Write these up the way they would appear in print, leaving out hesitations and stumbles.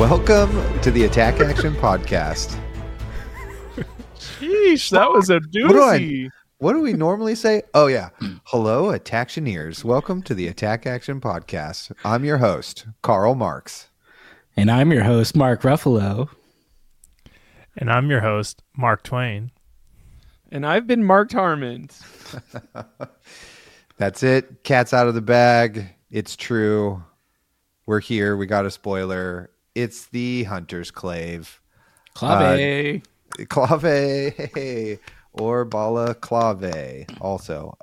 Welcome to the Attack Action Podcast. Sheesh, that was a doozy. What do we normally say? Oh, yeah. Hello, Attactioneers. Welcome to the Attack Action Podcast. I'm your host, Karl Marx. And I'm your host, Mark Ruffalo. And I'm your host, Mark Twain. And I've been Mark Harmon. That's it. Cat's out of the bag. It's true. We're here. We got a spoiler. It's the Hunter's Clave. Clave. Clave. Or balaclave also.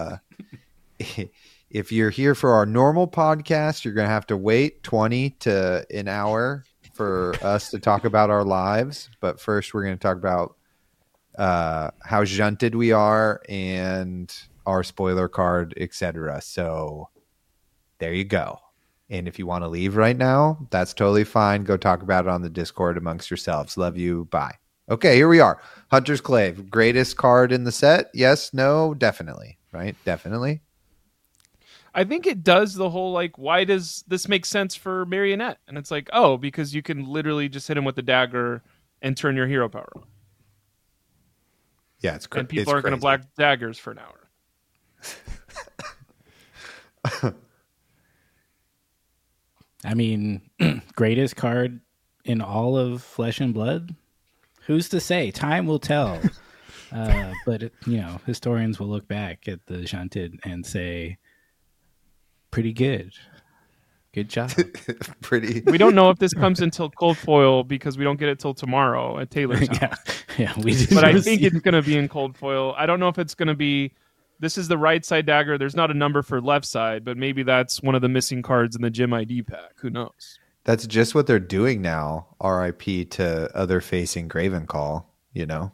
If you're here for our normal podcast, you're going to have to wait 20 to an hour for us to talk about our lives. But first, we're going to talk about how junted we are and our spoiler card, etc. So there you go. And if you want to leave right now, that's totally fine. Go talk about it on the Discord amongst yourselves. Love you. Bye. Okay, here we are. Hunter's Clave. Greatest card in the set? Yes, no, definitely. Right? Definitely. I think it does the whole, like, why does this make sense for Marionette? And it's like, oh, because you can literally just hit him with the dagger and turn your hero power on. Yeah, it's crazy. And people aren't going to black daggers for an hour. I mean, greatest card in all of Flesh and Blood? Who's to say? Time will tell. But, historians will look back at the Junted and say, pretty good. Good job. Pretty. We don't know if this comes until cold foil because we don't get it till tomorrow at Taylor's house. Yeah, we did. But I think it's going to be in cold foil. I don't know if it's going to be, this is the right side dagger. There's not a number for left side, but maybe that's one of the missing cards in the gym ID pack. Who knows? That's just what they're doing now. RIP to other facing Gravenclaw, you know?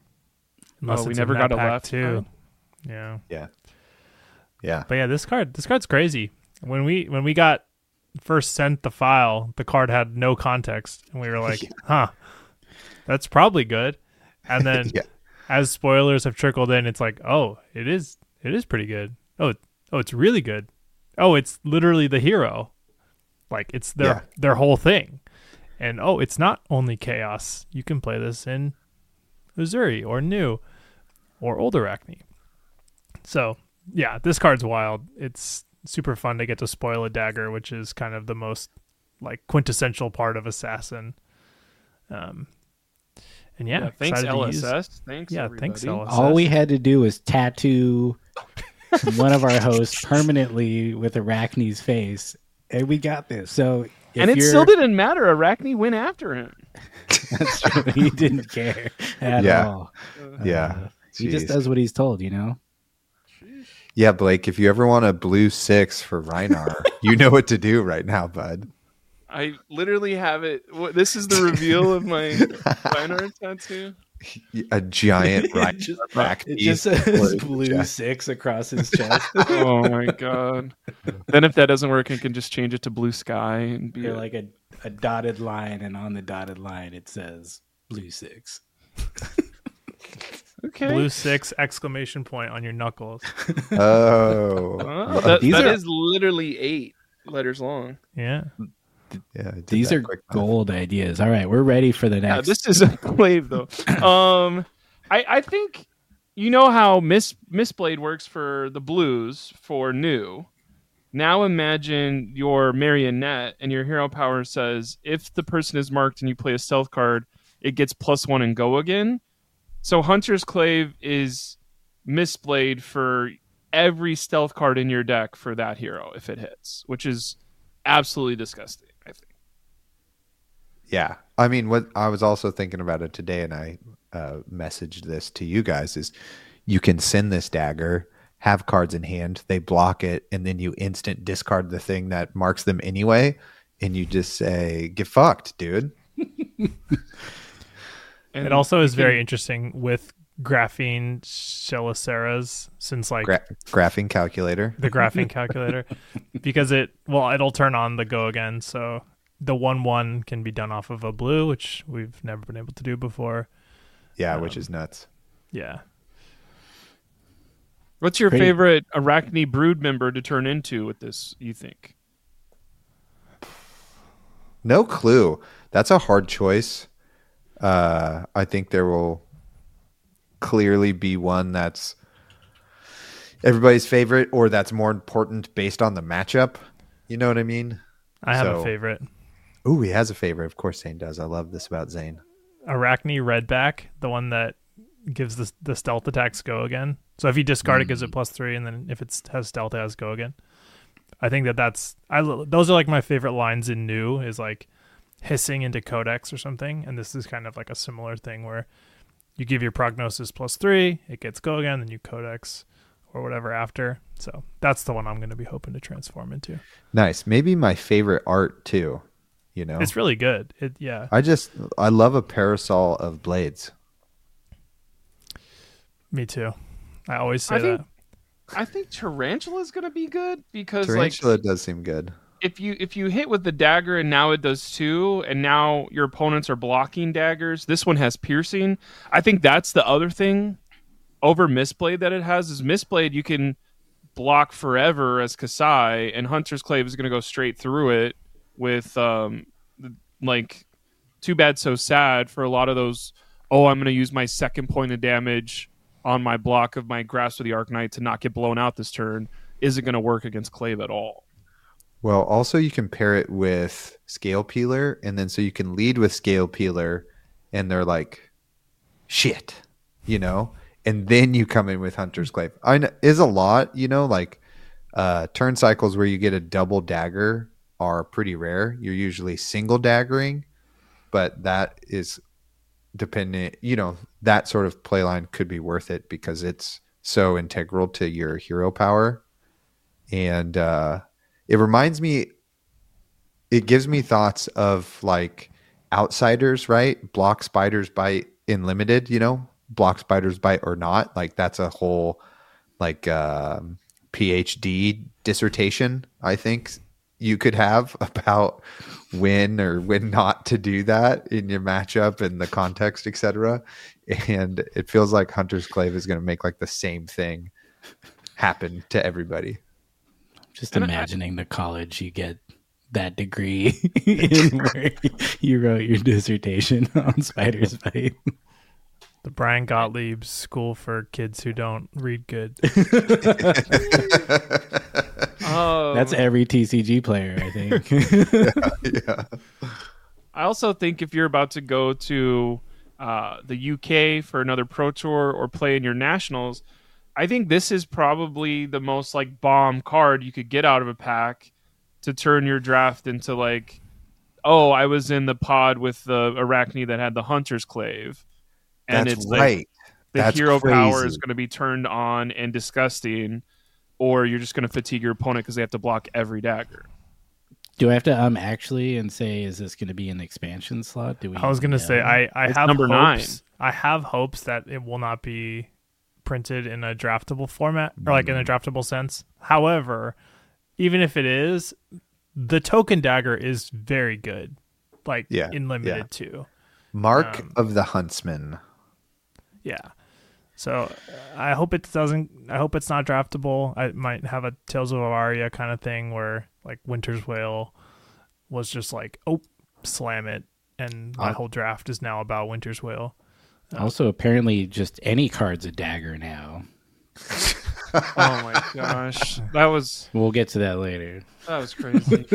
Unless we it's never in got that a pack left too. card. Yeah. Yeah. But yeah, this card's crazy. When we got first sent the file, the card had no context, and we were like, "Huh, that's probably good." And then, as spoilers have trickled in, it's like, "Oh, it is pretty good. Oh, it's really good. Oh, it's literally the hero. Like it's their whole thing. And oh, it's not only chaos. You can play this in Missouri or New or Old Arachne." So yeah, this card's wild. It's super fun to get to spoil a dagger, which is kind of the most like quintessential part of Assassin. And thanks excited to use. LSS. Thanks. Everybody. Thanks LSS. All we had to do was tattoo one of our hosts permanently with Arachne's face, and we got this. So, And it still didn't matter. Arachne went after him. That's true. He didn't care at all. Yeah. He just Jeez. does what he's told, you know? Yeah, Blake, if you ever want a blue 6 for Rhinar, you know what to do right now, bud. I literally have it. This is the reveal of my Reinhardt tattoo. A giant It just says blue 6 across his chest. Oh my god! Then if that doesn't work, I can just change it to blue sky and be You're like a dotted line, and on the dotted line it says blue 6. okay. Blue 6 exclamation point on your knuckles. Oh. Oh, that is literally 8 letters long. Yeah. Yeah, I did These that are quick math. gold ideas. All right, we're ready for the Yeah, next. this is a clave though. I think you know how Mistblade works for the blues for New. Now imagine your Marionette and your hero power says if the person is marked and you play a stealth card, it gets +1 and go again. So Hunter's Clave is Mistblade for every stealth card in your deck for that hero if it hits, which is absolutely disgusting, I think. Yeah. I mean, what I was also thinking about it today, and I messaged this to you guys, is you can send this dagger, have cards in hand, they block it, and then you instant discard the thing that marks them anyway, and you just say, get fucked, dude. And It also is very interesting with graphene Cheliceras, since like Graphing calculator. the graphing calculator, because it'll turn on the go again. So the 1/1 can be done off of a blue, which we've never been able to do before. Yeah, which is nuts. Yeah. What's your Great. favorite Arachne brood member to turn into with this, you think? No clue. That's a hard choice. I think there will clearly be one that's everybody's favorite or that's more important based on the matchup. You know what I mean? I have a favorite. Ooh, he has a favorite. Of course Zane does. I love this about Zane. Arachne Redback, the one that gives the stealth attacks go again. So if you discard it, gives it +3, and then if it has stealth, it has go again. I think those are like my favorite lines in new, is like hissing into Codex or something, and this is kind of like a similar thing where you give your prognosis +3, it gets go again, then you Codex or whatever after. So that's the one I'm going to be hoping to transform into. Nice. Maybe my favorite art too. You know, it's really good. I love a parasol of blades. Me too. I always say that. I think Tarantula is going to be good because Tarantula does seem good. If you hit with the dagger and now it does 2, and now your opponents are blocking daggers, this one has piercing. I think that's the other thing over Mistblade that it has is Mistblade you can block forever as Kasai, and Hunter's Clave is going to go straight through it with like too bad so sad for a lot of those. Oh, I'm going to use my second point of damage on my block of my Grasp of the Arknight to not get blown out this turn. Isn't going to work against Clave at all. Well, also you can pair it with Scale Peeler, and then so you can lead with Scale Peeler, and they're like, shit, you know? And then you come in with Hunter's Clave. I know is a lot, you know, like turn cycles where you get a double dagger are pretty rare. You're usually single daggering, but that is dependent, you know, that sort of playline could be worth it because it's so integral to your hero power. And it reminds me, it gives me thoughts of like Outsiders, right? Block Spiders Bite in Limited, you know, block Spiders Bite or not. Like that's a whole like PhD dissertation, I think you could have about when or when not to do that in your matchup and the context, etc. And it feels like Hunter's Clave is going to make like the same thing happen to everybody. Just imagining the college you get that degree in where you wrote your dissertation on Spider's Bite. The Brian Gottlieb School for Kids Who Don't Read Good. That's every TCG player, I think. Yeah. I also think if you're about to go to the UK for another Pro Tour or play in your Nationals, I think this is probably the most like bomb card you could get out of a pack to turn your draft into like, oh, I was in the pod with the Arachne that had the Hunter's Clave. And That's it's right. like the That's hero crazy. power is going to be turned on and disgusting, or you're just going to fatigue your opponent because they have to block every dagger. Do I have to actually and say, is this going to be an expansion slot? I was going to say I have number hopes. 9. I have hopes that it will not be printed in a draftable format or like in a draftable sense. However, even if it is, the token dagger is very good. Like in limited too. Mark of the Huntsman. Yeah. So I hope it doesn't. I hope it's not draftable. I might have a Tales of Aria kind of thing where like Winter's Wail was just like, oh, slam it, and my whole draft is now about Winter's Wail. Also, apparently, just any card's a dagger now. Oh my gosh, that was. We'll get to that later. That was crazy.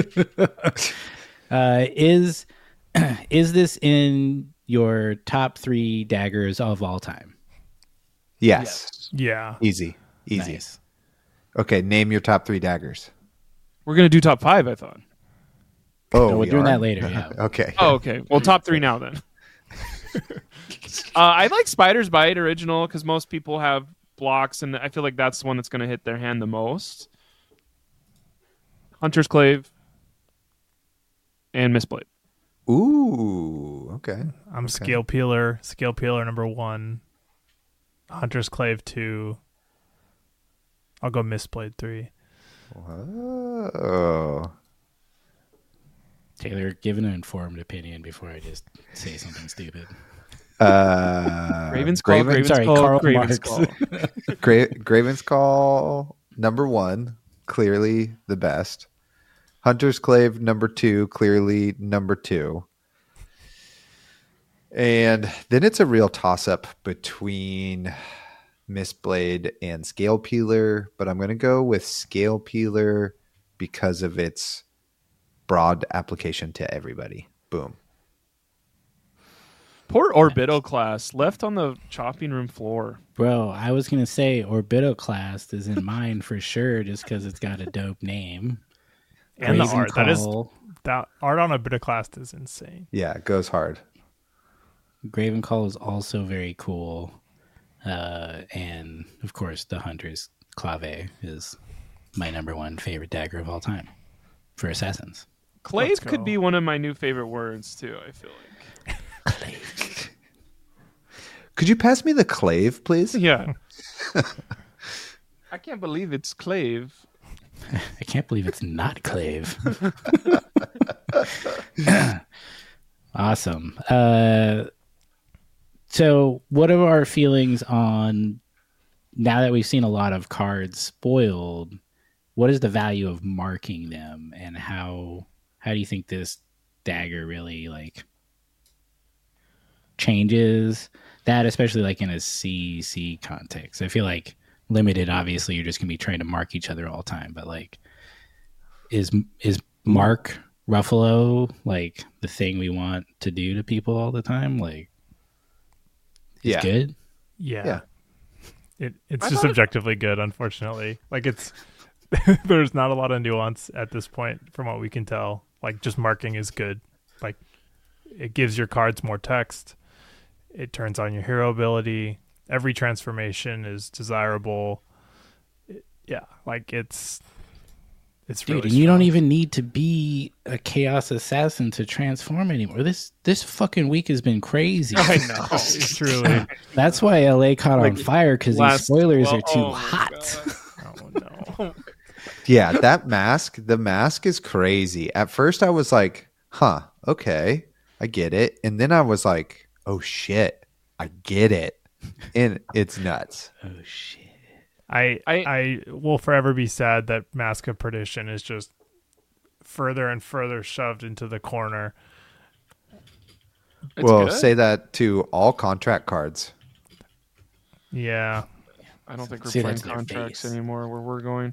Is this in your top 3 daggers of all time? Yes. Yeah. Easy. Nice. Okay, name your top 3 daggers. We're gonna do top 5, I thought. Oh, we're doing that later. Yeah. Okay. Oh, okay. Well, top 3 now then. I like Spider's Bite original because most people have blocks, and I feel like that's the one that's going to hit their hand the most. Hunter's Clave and Mistblade. Ooh, okay. I'm Scale Peeler number 1. Hunter's Clave 2. I'll go Mistblade 3. Whoa. Taylor, give an informed opinion before I just say something stupid. Graven's Call. Graven's Call number 1, clearly the best. Hunter's Clave number 2, clearly number 2. And then it's a real toss-up between Mistblade and Scale Peeler, but I'm going to go with Scale Peeler because of its broad application to everybody. Boom. Poor Orbital class left on the chopping room floor. Bro, I was going to say Orbitoclast is in mine for sure just because it's got a dope name. And the Brazen art. Call. That art on Orbitoclast is insane. Yeah, it goes hard. Graven Call is also very cool. And, of course, the Hunter's Clave is my number 1 favorite dagger of all time for assassins. Clave Let's could go. be one of my new favorite words, too, I feel like. Could you pass me the clave, please? Yeah. I can't believe it's Clave. I can't believe it's not Clave. Awesome. So what are our feelings on, now that we've seen a lot of cards spoiled, what is the value of marking them, and how do you think this dagger really like changes that, especially like in a CC context? I feel like limited, obviously you're just gonna be trying to mark each other all the time, but like is Mark Ruffalo like the thing we want to do to people all the time? Like, it's Yeah. good. Yeah. It's I just thought it- objectively good, unfortunately. Like it's there's not a lot of nuance at this point from what we can tell. Like just marking is good. Like it gives your cards more text. It turns on your hero ability. Every transformation is desirable. Yeah, like it's Dude, really and you don't strong. even need to be a chaos assassin to transform anymore. This fucking week has been crazy. I know. It's truly. That's why LA caught on Like, fire, because these last spoilers 12 are too oh my hot. God. Oh no. Yeah, that mask, the mask is crazy. At first I was like, huh, okay, I get it. And then I was like, oh shit, I get it. And it's nuts. Oh shit. I will forever be sad that Mask of Perdition is just further and further shoved into the corner. It's Well, good. say that to all contract cards. Yeah. I don't think we're Say that playing to their contracts face. anymore where we're going.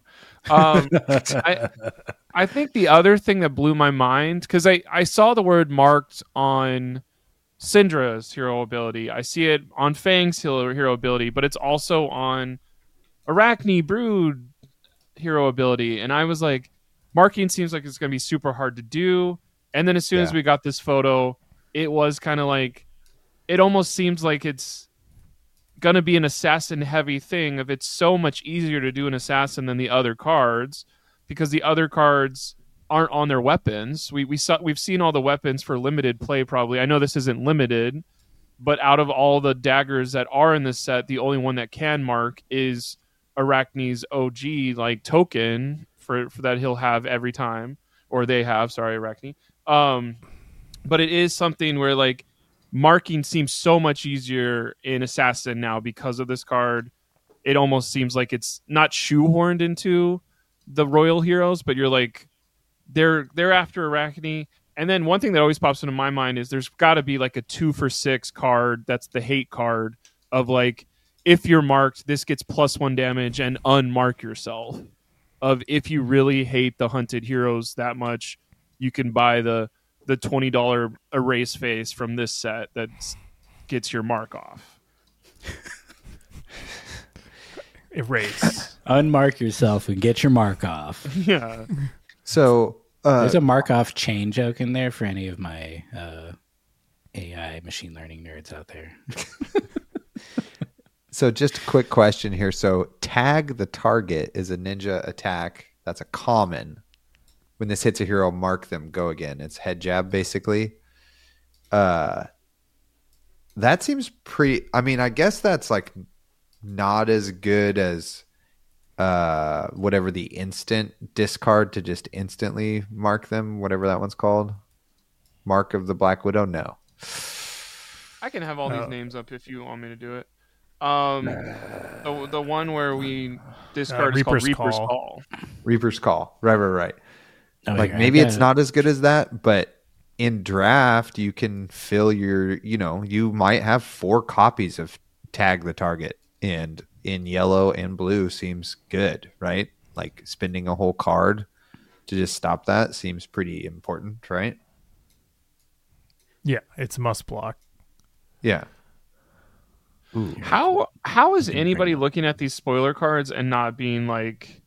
I think the other thing that blew my mind, because I saw the word marked on Syndra's hero ability. I see it on Fang's hero ability, but it's also on Arachne Brood hero ability. And I was like, marking seems like it's going to be super hard to do. And then as soon as Yeah. we got this photo, it was kind of like, it almost seems like it's gonna be an assassin heavy thing. If it's so much easier to do an assassin than the other cards, because the other cards aren't on their weapons. We've seen all the weapons for limited play. Probably, I know this isn't limited, but out of all the daggers that are in this set, the only one that can mark is Arachne's OG like token for that he'll have every time, or they have. Sorry, Arachne. But it is something where like marking seems so much easier in Assassin now because of this card. It almost seems like it's not shoehorned into the Royal Heroes, but you're like, they're after Arachne. And then one thing that always pops into my mind is there's got to be like a 2-for-6 card that's the hate card of like, if you're marked, this gets +1 damage and unmark yourself. Of if you really hate the hunted heroes that much, you can buy the $20 erase face from this set that gets your mark off. Erase. Unmark yourself and get your mark off. Yeah. So There's a mark off chain joke in there for any of my AI machine learning nerds out there. So just a quick question here. So tag the target is a ninja attack. That's a common. When this hits a hero, mark them, go again. It's head jab, basically. That seems pretty... I mean, I guess that's like not as good as whatever the instant discard to just instantly mark them, whatever that one's called. Mark of the Black Widow? No. I can have all these names up if you want me to do it. The one where we discard is called Reaper's Reaper's Call. Call. Reaper's Call. Right. Oh, like here, maybe I've it's got- not as good as that, but in draft you can fill your, you might have 4 copies of Tag the Target, and in yellow and blue seems good, right? Like spending a whole card to just stop that seems pretty important, right? Yeah, it's a must block. Yeah. Ooh. How is Didn't anybody bring it. looking at these spoiler cards and not being like,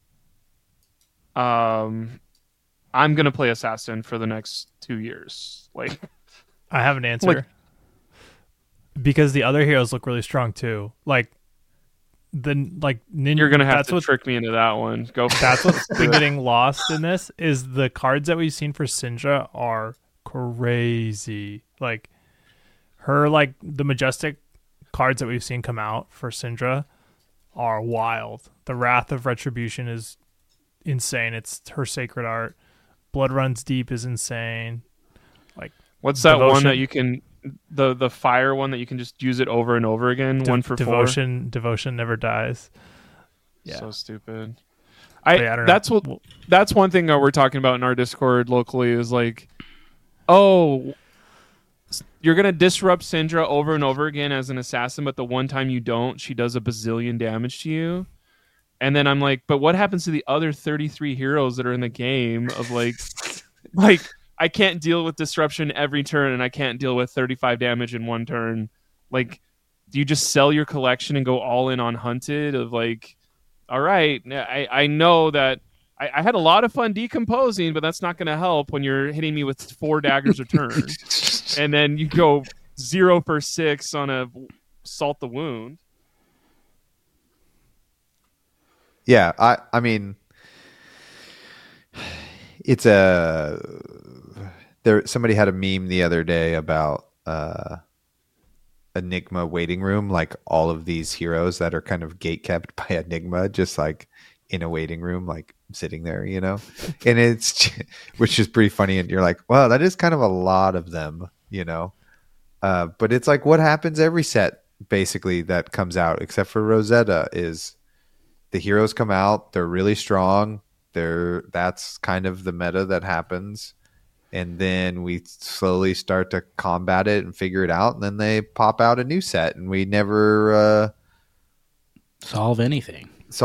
I'm gonna play Assassin for the next 2 years? Like, I have an answer. Like- Because the other heroes look really strong too. Like Ninja. you're gonna have that's to what, trick me into that one. Go. For That's it. what's been getting lost in this is the cards that we've seen for Syndra are crazy. Like the Majestic cards that we've seen come out for Syndra are wild. The Wrath of Retribution is insane. It's her Sacred Art. Blood Runs Deep is insane. What's that one Devotion. that you can the fire one that you can just use it over and over again? 1 for 4. Devotion never dies. Yeah. So stupid. But yeah, I don't know. That's one thing that we're talking about in our Discord locally is like, oh, you're gonna disrupt Syndra over and over again as an assassin, but the one time you don't, she does a bazillion damage to you. And then I'm like, but what happens to the other 33 heroes that are in the game of like I can't deal with disruption every turn and I can't deal with 35 damage in one turn. Like, do you just sell your collection and go all in on Hunted of like, all right, I know that I had a lot of fun decomposing, but that's not going to help when you're hitting me with 4 daggers a turn. And then you go 0 for 6 on a Salt the Wound. Yeah, I mean, it's somebody had a meme the other day about Enigma waiting room, like all of these heroes that are kind of gate kept by Enigma, just like in a waiting room, like sitting there, and it's which is pretty funny. And you're like, wow, that is kind of a lot of them, but it's like what happens every set basically that comes out, except for Rosetta, is the heroes come out, they're really strong. That's kind of the meta that happens. And then we slowly start to combat it and figure it out. And then they pop out a new set and we never solve anything.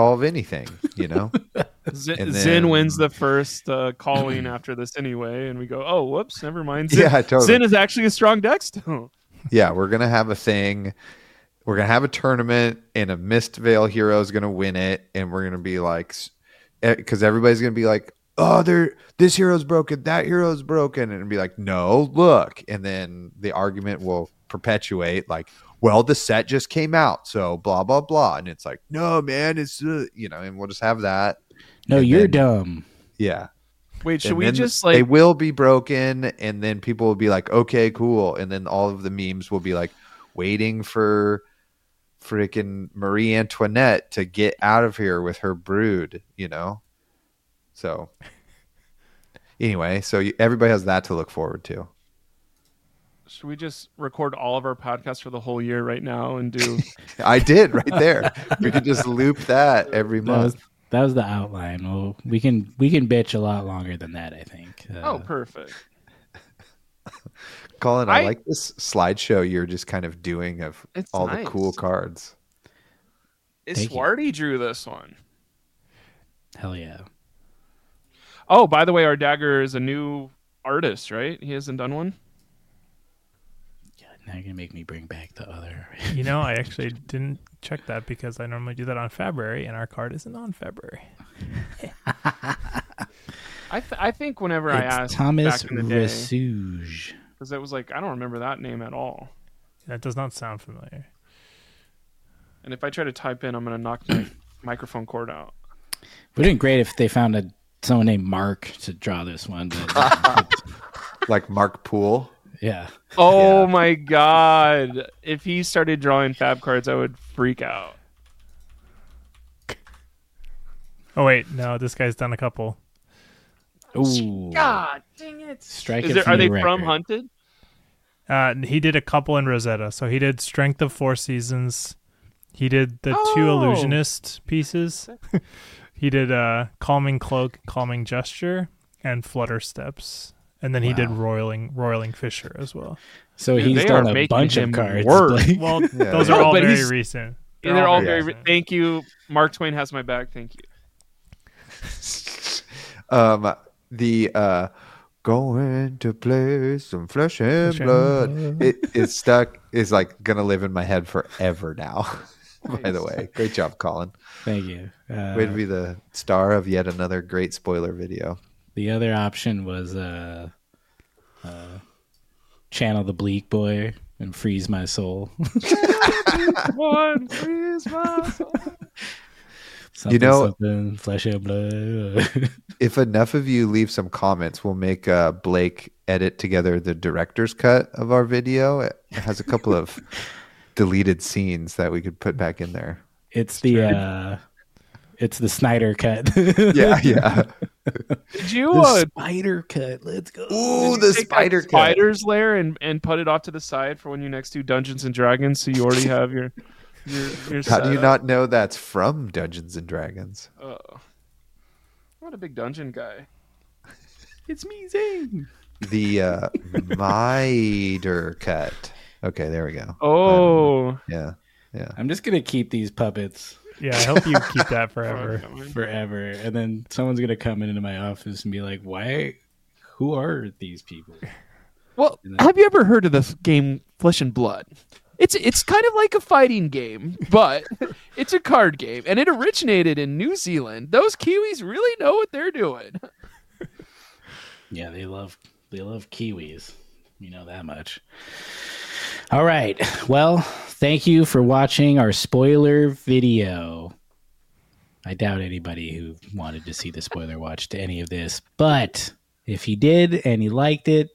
Zin wins the first calling after this anyway. And we go, oh, whoops, never mind. Zin, Yeah, totally. Zin is actually a strong deck still. Yeah, we're going to have a thing. We're going to have a tournament and a Mist Veil hero is going to win it. And we're going to be like, because everybody's going to be like, oh, this hero's broken, that hero's broken. And it'll be like, no, look. And then the argument will perpetuate like, well, the set just came out, so blah, blah, blah. And it's like, no, man, it's, and we'll just have that. No, And you're then- dumb. Yeah. Wait, should And we then just they like will be broken, and then people will be like, okay, cool. And then all of the memes will be like waiting for freaking Marie Antoinette to get out of here with her brood, So anyway, everybody has that to look forward to. should we just record all of our podcasts for the whole year right now and do I did right there. We could just loop that every month. That was the outline. Well, we can bitch a lot longer than that, I think. oh, perfect. Colin, I I- like this slideshow you're just kind of doing of It's all nice. the cool cards. Thank you. Swarty drew this one. Hell yeah. Oh, by the way, our dagger is a new artist, right? He hasn't done one. Now you're gonna make me bring back the other. I actually didn't check that because I normally do that on February, and our card isn't on February. I think whenever I It's asked Thomas back in the day, Rasuge. because it was like I don't remember that name at all. That does not sound familiar. And if I try to type in, I'm gonna knock my microphone cord out. Would have been great if they found someone named Mark to draw this one. But, Like Mark Poole. yeah. Oh Yeah. my god! If he started drawing fab cards, I would freak out. Oh wait, no, this guy's done a couple. Ooh. God dang it! Strike Is it there, from are the they from record. Hunted? He did a couple in Rosetta. So he did Strength of 4 Seasons. He did the 2 Oh. Illusionist pieces. He did Calming Cloak, Calming Gesture, and Flutter Steps, and then he did Roiling Fisher as well. So Dude, he's they done are a making bunch of him cards. work. Like- Well, Yeah. those No, are all but very he's- recent. They're all very. recent. Thank you, Mark Twain has my back. Thank you. The going to play some flesh and blood. It's stuck. Is like gonna live in my head forever now. By the way, great job, Colin. Thank you. Way to be the star of yet another great spoiler video. The other option was channel the Bleak Boy and freeze my soul. One, freeze my soul. Something, You know- something, flesh and blood. If enough of you leave some comments, we'll make Blake edit together the director's cut of our video. It has a couple of deleted scenes that we could put back in there. It's the Snyder cut. Yeah. Did you The spider cut. Let's go. Ooh, did the you take that spider cut. spider's lair and put it off to the side for when you next do Dungeons and Dragons, so you already have your How do you setup? not know that's from Dungeons and Dragons? Oh, I'm not a big dungeon guy. It's me, Zing. The miter cut. Okay, there we go. Oh, Yeah. I'm just gonna keep these puppets Yeah, I hope you keep that forever. forever, and then someone's gonna come into my office and be like, "Why? Who are these people?" Well, have you ever heard of the game Flesh and Blood? It's kind of like a fighting game, but it's a card game, and it originated in New Zealand. Those Kiwis really know what they're doing. Yeah, they love kiwis. You know that much. All right. Well, thank you for watching our spoiler video. I doubt anybody who wanted to see the spoiler watched any of this, but if you did and you liked it,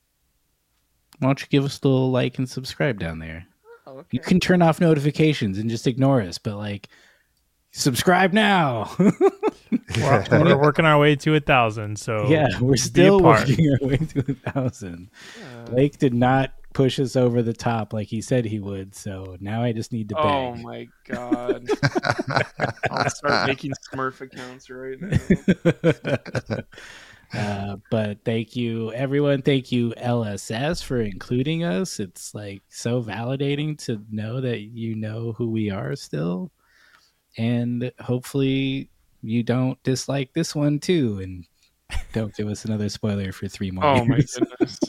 why don't you give us a little like and subscribe down there? You can turn off notifications and just ignore us, but like subscribe now. We're working our way to 1,000. So Yeah, we're be a still part. working our way to 1,000. Blake did not push us over the top like he said he would, so now I just need to Oh beg. my god! I'll start making Smurf accounts right now. But thank you, everyone. Thank you, LSS, for including us. It's like so validating to know that you know who we are still. And hopefully you don't dislike this one too and don't give us another spoiler for 3 more Oh my years. goodness!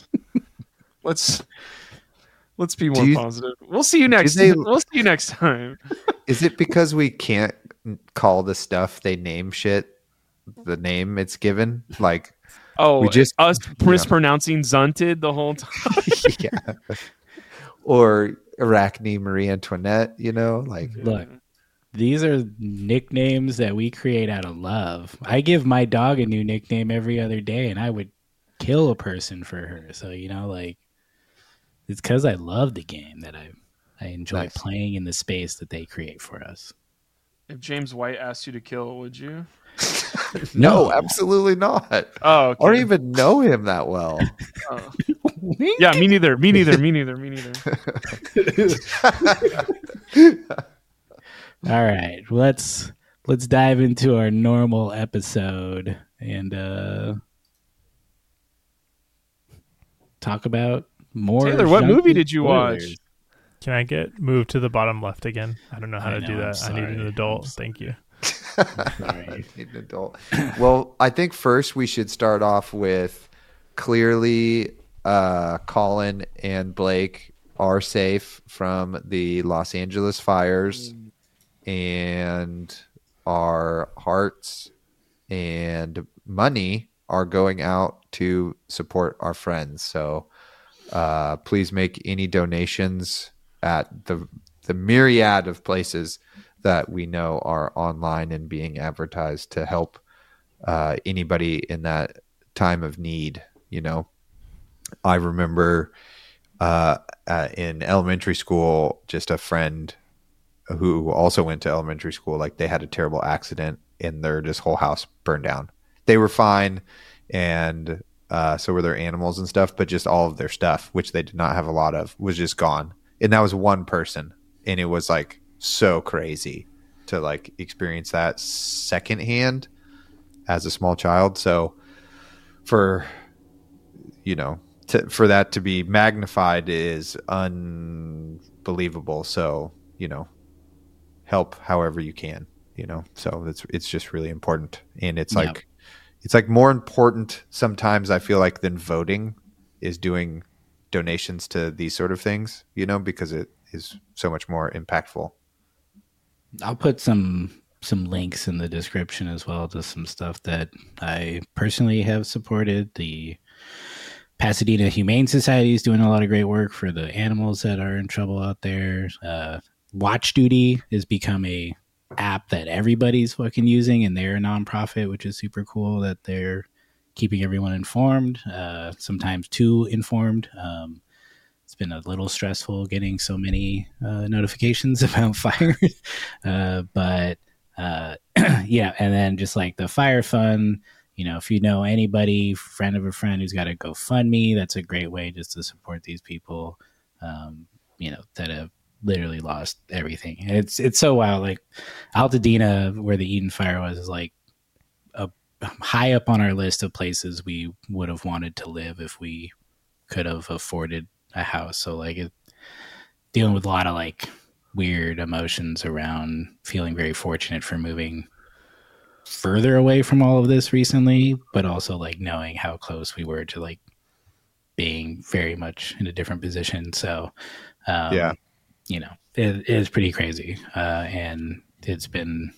Let's be Do more you- positive. We'll see you next. they- We'll see you next time. Is it because we can't call the stuff they name shit the name it's given? Like, Oh, We just- us mispronouncing Zunted the whole time. yeah. Or Arachne Marie Antoinette, like Look, these are nicknames that we create out of love. I give my dog a new nickname every other day, and I would kill a person for her. So, like, it's because I love the game that I enjoy Nice. playing in the space that they create for us. If James White asked you to kill, would you? no, absolutely not. Oh, okay. I don't even know him that well. Oh. Yeah, me neither. Me neither. Me neither. Me neither. All right, let's dive into our normal episode and talk about more. Taylor, what junky need you watch? spoilers. Can I get moved to the bottom left again? I don't know how I to know, do I'm that. I need sorry. an adult. Thank you. Sorry. Need an adult. Well, I think first we should start off with clearly Colin and Blake are safe from the Los Angeles fires, and our hearts and money are going out to support our friends. So please make any donations at the myriad of places that we know are online and being advertised to help anybody in that time of need. I remember in elementary school, just a friend who also went to elementary school, like they had a terrible accident and their just whole house burned down. They were fine, and so were their animals and stuff, but just all of their stuff, which they did not have a lot of, was just gone. And that was one person, and it was like so crazy to like experience that secondhand as a small child. So for, for that to be magnified is unbelievable. So, help however you can, so it's just really important. And it's like, it's like more important sometimes, I feel like, than voting is doing donations to these sort of things, because it is so much more impactful. I'll put some links in the description as well to some stuff that I personally have supported. The Pasadena Humane Society is doing a lot of great work for the animals that are in trouble out there. Watch Duty has become a app that everybody's fucking using, and they're a nonprofit, which is super cool that they're keeping everyone informed, sometimes too informed. It's been a little stressful getting so many notifications about fires, but yeah. And then just like the fire fund, if you know anybody, friend of a friend who's got a GoFundMe, that's a great way just to support these people, that have literally lost everything. And it's so wild. Like Altadena, where the Eden fire was, is like high up on our list of places we would have wanted to live if we could have afforded a house. So like dealing with a lot of like weird emotions around feeling very fortunate for moving further away from all of this recently, but also like knowing how close we were to like being very much in a different position. So it is pretty crazy, and it's been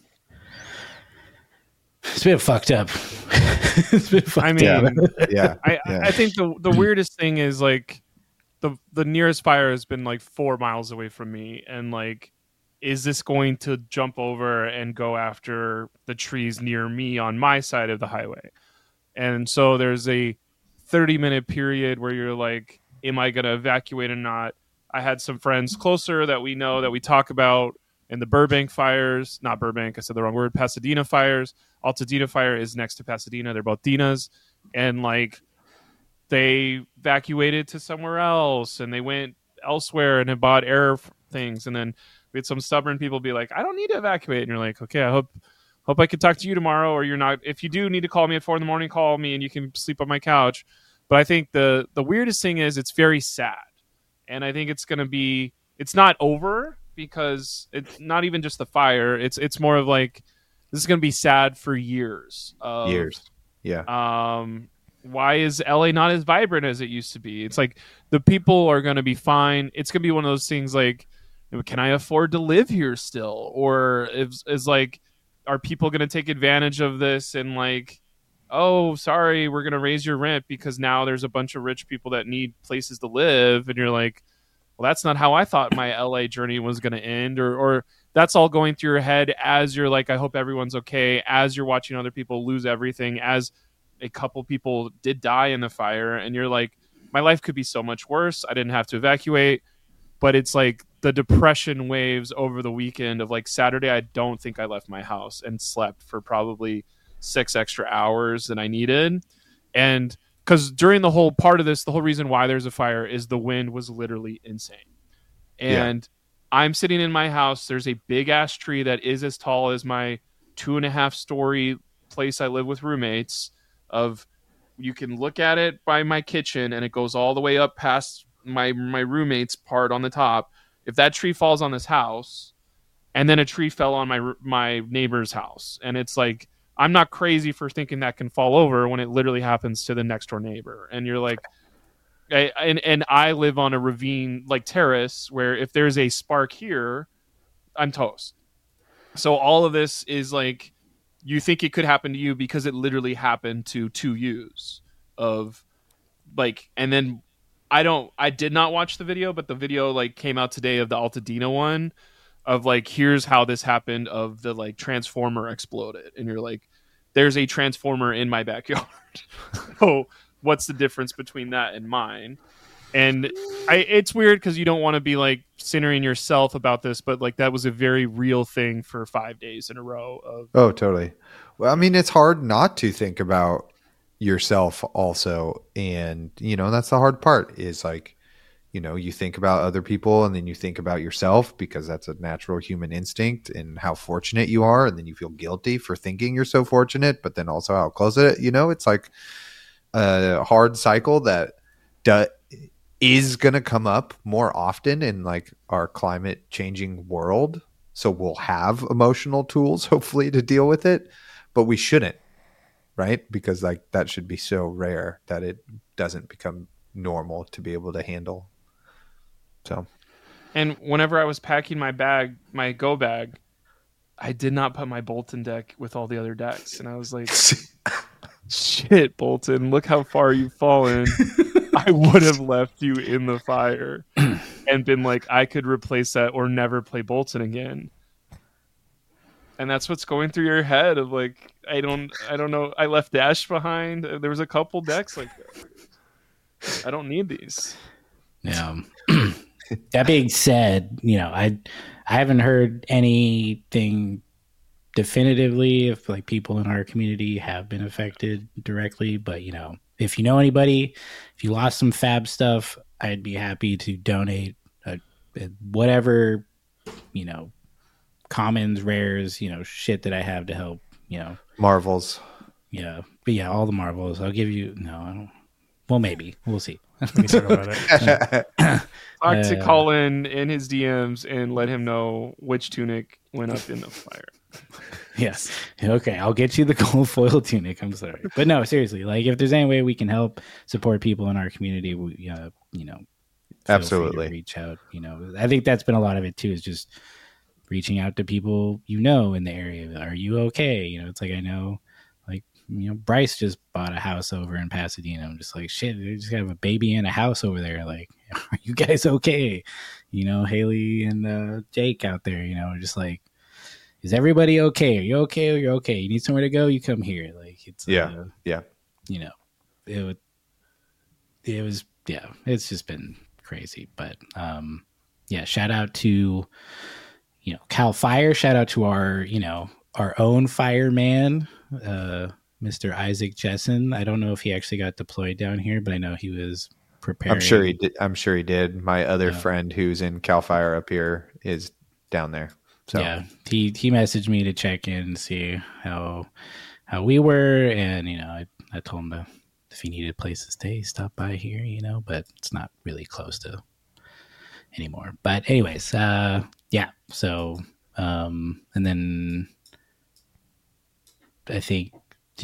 fucked up. It's been fucked up. I think the weirdest thing is like the nearest fire has been like 4 miles away from me, and like, is this going to jump over and go after the trees near me on my side of the highway? And so there's a 30-minute period where you're like, am I going to evacuate or not? I had some friends closer that we know that we talk about in the Burbank fires, not Burbank, I said the wrong word, Pasadena fires. Altadena fire is next to Pasadena. They're both Dinas. And like, they evacuated to somewhere else, and they went elsewhere and had bought air things. And then we had some stubborn people be like, I don't need to evacuate. And you're like, okay, I hope I could talk to you tomorrow, or you're not. If you do need to call me at 4 a.m, call me and you can sleep on my couch. But I think the weirdest thing is it's very sad. And I think it's not over, because it's not even just the fire. It's more of like, this is going to be sad for years. Yeah. Why is LA not as vibrant as it used to be? It's like, the people are going to be fine. It's going to be one of those things like, can I afford to live here still? Or is like, are people going to take advantage of this and like, oh, sorry, we're going to raise your rent because now there's a bunch of rich people that need places to live. And you're like, well, that's not how I thought my LA journey was going to end. Or that's all going through your head as you're like, I hope everyone's okay, as you're watching other people lose everything, as a couple people did die in the fire. And you're like, my life could be so much worse. I didn't have to evacuate. But it's like the depression waves over the weekend of like Saturday, I don't think I left my house and slept for probably 6 extra hours than I needed. And because during the whole part of this, the whole reason why there's a fire is the wind was literally insane. And I'm sitting in my house. There's a big ass tree that is as tall as my 2.5-story place I live with roommates. You can look at it by my kitchen, and it goes all the way up past my roommate's part on the top. If that tree falls on this house, and then a tree fell on my neighbor's house, and it's like, I'm not crazy for thinking that can fall over when it literally happens to the next door neighbor. And you're like, and I live on a ravine like terrace where if there's a spark here, I'm toast. So all of this is like, you think it could happen to you because it literally happened to 2 U's of like, and then I did not watch the video, but the video like came out today of the Altadena one of like, here's how this happened, of the like transformer exploded. And you're like, there's a transformer in my backyard. So what's the difference between that and mine? And it's weird because you don't want to be like centering yourself about this, but like that was a very real thing for 5 days in a row of. Oh, totally. Well, I mean, it's hard not to think about yourself also. And, that's the hard part is like, you think about other people and then you think about yourself because that's a natural human instinct and how fortunate you are. And then you feel guilty for thinking you're so fortunate, but then also how close it's like, a hard cycle that is going to come up more often in like our climate changing world. So we'll have emotional tools, hopefully, to deal with it, but we shouldn't, right? Because like that should be so rare that it doesn't become normal to be able to handle. So, and whenever I was packing my bag, my go bag, I did not put my Bolton deck with all the other decks, and I was like, shit, Bolton, look how far you've fallen. I would have left you in the fire and been like, I could replace that or never play Bolton again. And that's what's going through your head of like, I don't know. I left Dash behind. There was a couple decks like that. I don't need these. Yeah. That being said, I haven't heard anything definitively if like people in our community have been affected directly, but if you know anybody, if you lost some fab stuff, I'd be happy to donate whatever, commons, rares, shit that I have to help, Marvels. Yeah. But yeah, all the Marvels. I'll give you, no, I don't. Well, maybe. We'll see. We can talk about it. Talk to Colin in his DMs and let him know which tunic went up in the fire. Yes. Okay. I'll get you the gold foil tunic. I'm sorry. But no, seriously, like if there's any way we can help support people in our community, feel Absolutely free to reach out. I think that's been a lot of it too, is just reaching out to people, in the area. Are you okay? It's like, I know, like, Bryce just bought a house over in Pasadena. I'm just like, shit, they just have a baby and a house over there. Like, are you guys okay? Haley and Jake out there, just like, is everybody okay? Are you okay? Are you okay? You need somewhere to go? You come here. Like, it's yeah. It was it's just been crazy. But shout out to Cal Fire. Shout out to our our own fireman, Mr. Isaac Jessen. I don't know if he actually got deployed down here, but I know he was preparing. I'm sure he did. My other friend who's in Cal Fire up here is down there. So yeah, he messaged me to check in and see how we were, and I told him if he needed a place to stay, stop by here, but it's not really close to anymore. But anyways, so and then I think,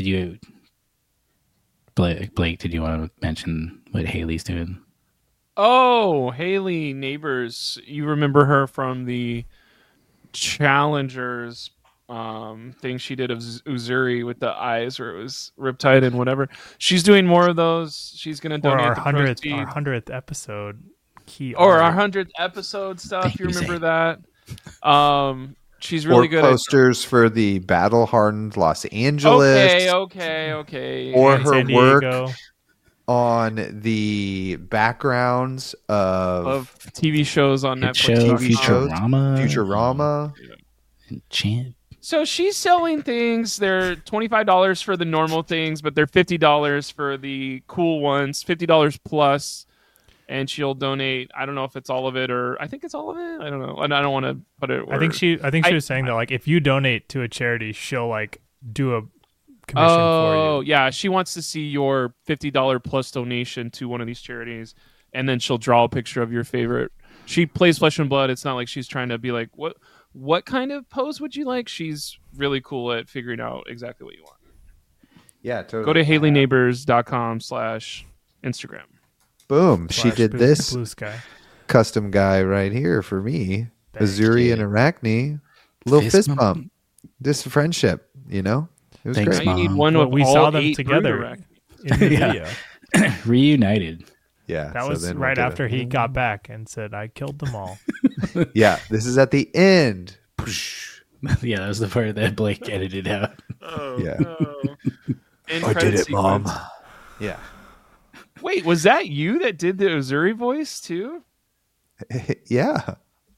Blake, did you want to mention what Haley's doing? Oh, Haley Neighbors. You remember her from the Challengers thing she did of Uzuri with the eyes where it was Riptide and whatever. She's doing more of those. She's going to donate our the 100th episode our 100th episode stuff. Thank you remember you, that? She's really good posters for the battle hardened Los Angeles. Okay. Or and her San work Diego. On the backgrounds of TV shows on Netflix. Futurama. Enchant. So she's selling things. They're $25 for the normal things, but they're $50 for the cool ones, $50 plus. And she'll donate. I don't know if it's all of it, or I think it's all of it. I don't know. And I don't want to put it. I think she was saying that like if you donate to a charity, she'll like do a commission for you. Oh yeah, she wants to see your $50 plus donation to one of these charities, and then she'll draw a picture of your favorite. She plays Flesh and Blood. It's not like she's trying to be like, what kind of pose would you like? She's really cool at figuring out exactly what you want. Yeah, totally. Go to HaleyNeighbors.com/Instagram. Boom. She did this Blue Sky custom guy right here for me. Azuri and Arachne. Little fist bump. This friendship, It was Thanks, great. Now you need one with we all saw them 8 together brood in the video. Reunited. Yeah. That was then right we'll after he got back and said, "I killed them all." Yeah, this is at the end. Yeah, that was the part that Blake edited out. Oh, Yeah. no. I did it, Mom. Yeah. Wait, was that you that did the Uzuri voice too? Yeah.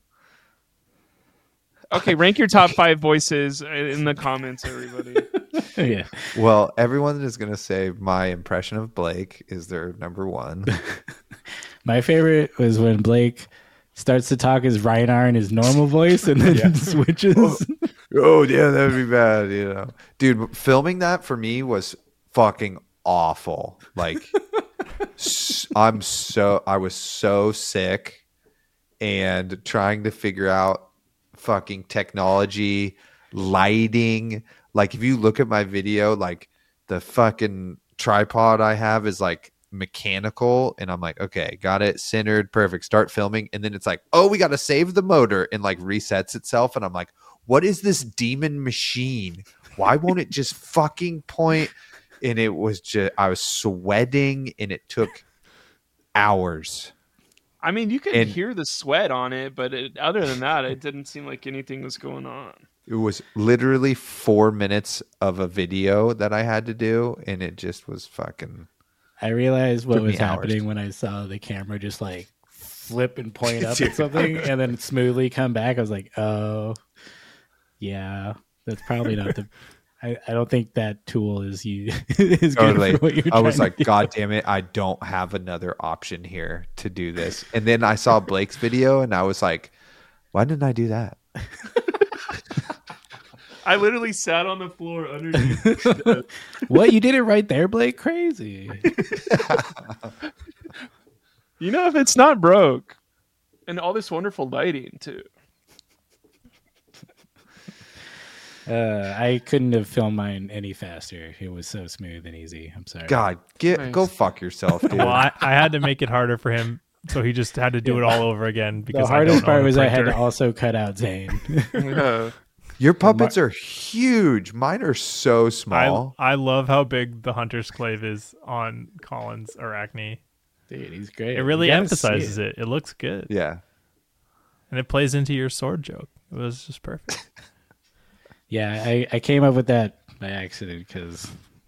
Okay, rank your top 5 voices in the comments, everybody. Yeah. Well, everyone is going to say my impression of Blake is their number one. My favorite was when Blake starts to talk as Rhinar in his normal voice and then switches. Oh, yeah, that would be bad, Dude, filming that for me was fucking awful. Like I was so sick and trying to figure out fucking technology, lighting. Like if you look at my video, like the fucking tripod I have is like mechanical, and I'm like, okay, got it centered, perfect, start filming, and then it's like, oh, we got to save the motor, and like resets itself, and I'm like, what is this demon machine? Why won't it just fucking point? And it was just, I was sweating, and it took hours. I mean, you could hear the sweat on it, but other than that, it didn't seem like anything was going on. It was literally 4 minutes of a video that I had to do, and it just was fucking. I realized what was happening when I saw the camera just like flip and point up at something and then smoothly come back. I was like, oh, yeah, that's probably not the. I don't think that tool is is totally. Good for what you're I was trying like, to do. God damn it, I don't have another option here to do this. And then I saw Blake's video, and I was like, why didn't I do that? I literally sat on the floor underneath. What? You did it right there, Blake? Crazy. You know, if it's not broke, and all this wonderful lighting too. I couldn't have filmed mine any faster. It was so smooth and easy. I'm sorry. God, go fuck yourself, dude. Well, I had to make it harder for him, so he just had to do it all over again. Because The hardest part was I had printer. to also cut out Zane. Your puppets are huge. Mine are so small. I love how big the hunter's clave is on Colin's Arachne. Dude, he's great. It really You gotta emphasizes see it. It looks good. Yeah. And it plays into your sword joke. It was just perfect. Yeah, I came up with that by accident because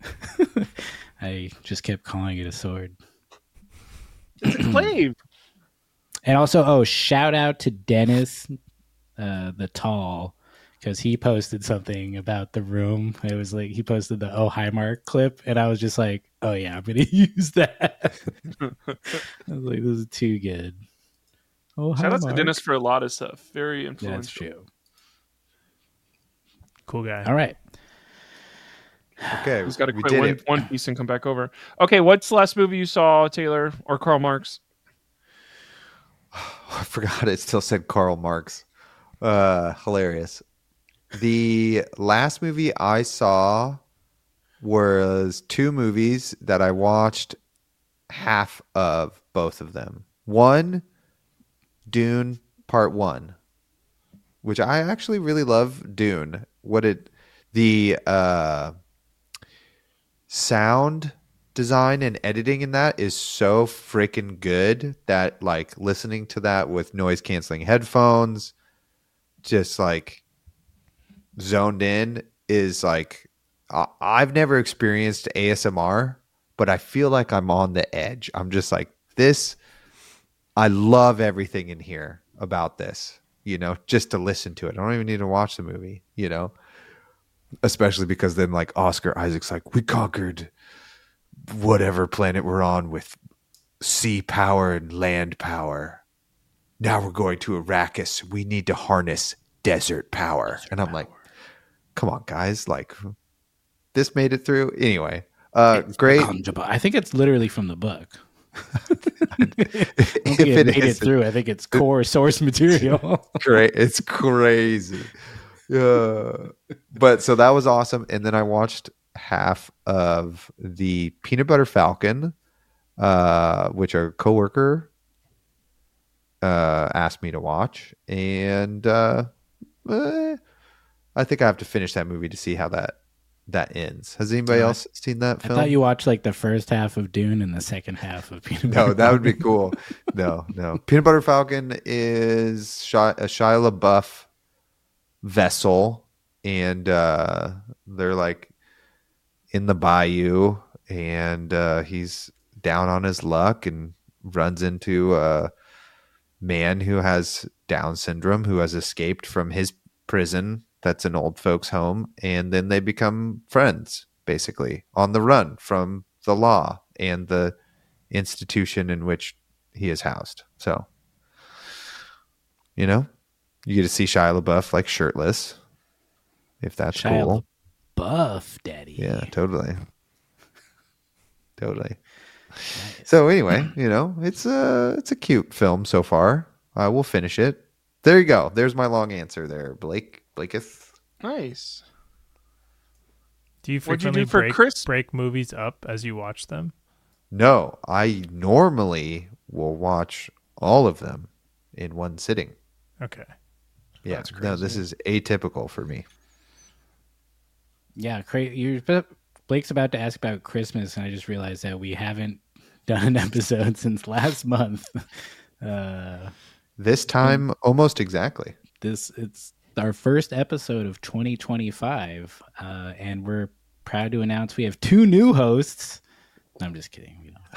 I just kept calling it a sword. It's a clave. And also, shout out to Dennis, the Tall, because he posted something about the room. It was like he posted the Oh Hi Mark clip, and I was just like, oh yeah, I'm gonna use that. I was like, this is too good. Oh, Shout hi, out to Mark. Dennis for a lot of stuff. Very influential. That's true. Cool guy. All right. Okay. He's got to we quit did it. one Piece and come back over. Okay, what's the last movie you saw, Taylor or Karl Marx? I forgot it still said Karl Marx. Hilarious. The last movie I saw was 2 movies that I watched half of both of them. One, Dune Part 1, which I actually really love Dune. The sound design and editing in that is so freaking good that like listening to that with noise canceling headphones, just like zoned in, is like I've never experienced ASMR, but I feel like I'm on the edge. I'm just like this. I love everything in here about this, just to listen to it. I don't even need to watch the movie, especially because then like Oscar Isaac's like, we conquered whatever planet we're on with sea power and land power. Now we're going to Arrakis. We need to harness desert power. I'm like, come on, guys. Like, this made it through. Anyway, great. I think it's literally from the book. If it made it through, I think it's core source material. Great. It's crazy. But so that was awesome. And then I watched half of the Peanut Butter Falcon, which a coworker asked me to watch. And I think I have to finish that movie to see how that ends. Has anybody else seen that film? I thought you watched like the first half of Dune and the second half of Peanut Butter. No, that would be cool. No. Peanut Butter Falcon is a Shia LaBeouf vessel, and they're like in the bayou, and he's down on his luck and runs into a man who has Down syndrome who has escaped from his prison. That's an old folks home, and then they become friends, basically, on the run from the law and the institution in which he is housed. So, you get to see Shia LaBeouf like shirtless, if that's Shia cool. LaBeouf, daddy. Yeah, totally. Totally. Nice. So anyway, it's a cute film so far. I will finish it. There you go. There's my long answer there, Blaketh. Nice. Do you What'd you frequently do for break movies up as you watch them? No, I normally will watch all of them in one sitting. Okay. Yeah, That's no, this crazy. is atypical for me. Yeah, Blake's about to ask about Christmas, and I just realized that we haven't done an episode since last month. This time, almost exactly. It's our first episode of 2025, and we're proud to announce we have 2 new hosts. No, I'm just kidding.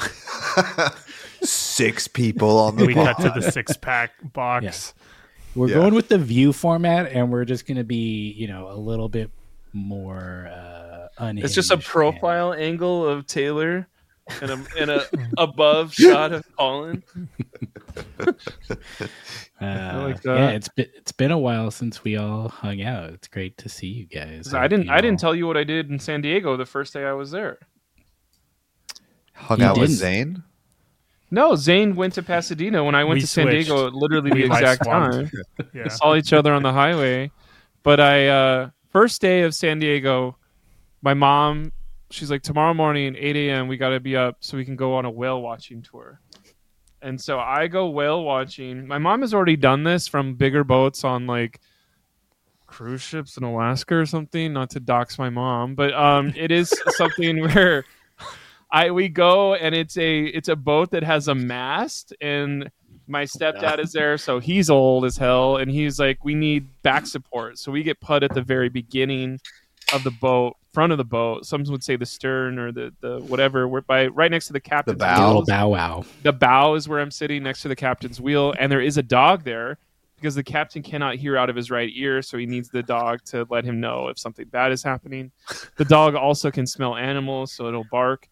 6 people on the We cut to pod. the 6-pack box. We're Yeah. going with the view format, and we're just going to be, a little bit more unhinged. It's just a profile angle of Taylor and a above shot of Colin. I like that. Yeah, it's been a while since we all hung out. It's great to see you guys. I didn't tell you what I did in San Diego the first day I was there. Hung You out with didn't. Zane. No, Zane went to Pasadena. When I went We to San switched. Diego, literally We the exact high-swapped. time. Yeah. We saw each other on the highway. But I first day of San Diego, my mom, she's like, tomorrow morning, 8 a.m., we got to be up so we can go on a whale watching tour. And so I go whale watching. My mom has already done this from bigger boats on like cruise ships in Alaska or something. Not to dox my mom, but it is something where we go and it's a boat that has a mast, and my stepdad is there, so he's old as hell, and he's like, we need back support, so we get put at the very beginning of the boat, front of the boat. Some would say the stern or the whatever. We're right next to the captain's bow. Little wheels. bow wow. The bow is where I'm sitting next to the captain's wheel, and there is a dog there because the captain cannot hear out of his right ear, so he needs the dog to let him know if something bad is happening. The dog also can smell animals, so it'll bark.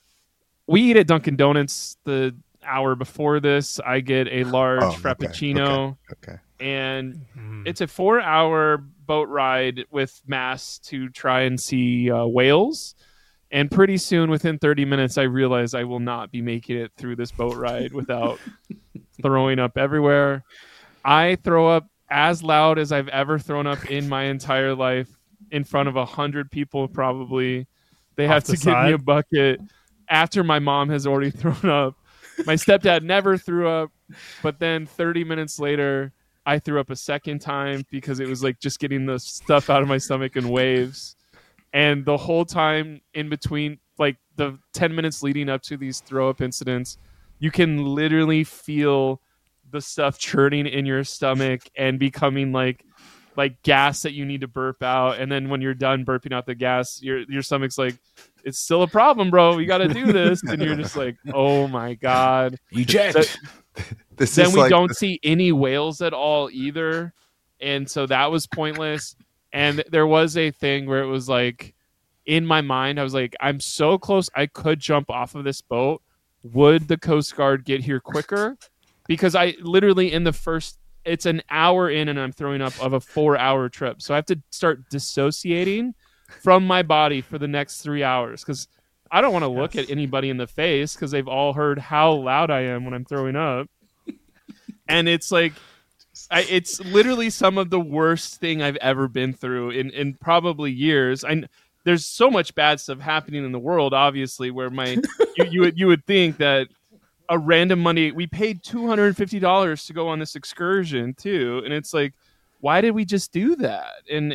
We eat at Dunkin' Donuts the hour before this. I get a large Oh, okay, frappuccino, Okay. and Mm. it's a 4-hour boat ride with masts to try and see whales. And pretty soon, within 30 minutes, I realize I will not be making it through this boat ride without throwing up everywhere. I throw up as loud as I've ever thrown up in my entire life in front of 100 people, probably. They have Off the to give me a side? bucket after my mom has already thrown up. My stepdad never threw up, but then 30 minutes later, I threw up a second time because it was like just getting the stuff out of my stomach in waves. And the whole time in between, like the 10 minutes leading up to these throw up incidents, you can literally feel the stuff churning in your stomach and becoming like gas that you need to burp out. And then when you're done burping out the gas, your stomach's like, it's still a problem, bro. You got to do this. And you're just like, oh my God. Eject. This Then is we like don't see any whales at all either. And so that was pointless. And there was a thing where it was like, in my mind, I was like, I'm so close. I could jump off of this boat. Would the Coast Guard get here quicker? Because I literally it's an hour in and I'm throwing up of a 4-hour trip. So I have to start dissociating from my body for the next 3 hours because I don't want to look at anybody in the face because they've all heard how loud I am when I'm throwing up. And it's like, it's literally some of the worst thing I've ever been through in probably years. There's so much bad stuff happening in the world, obviously, where you would think that a random money, we paid $250 to go on this excursion too, and it's like, why did we just do that? And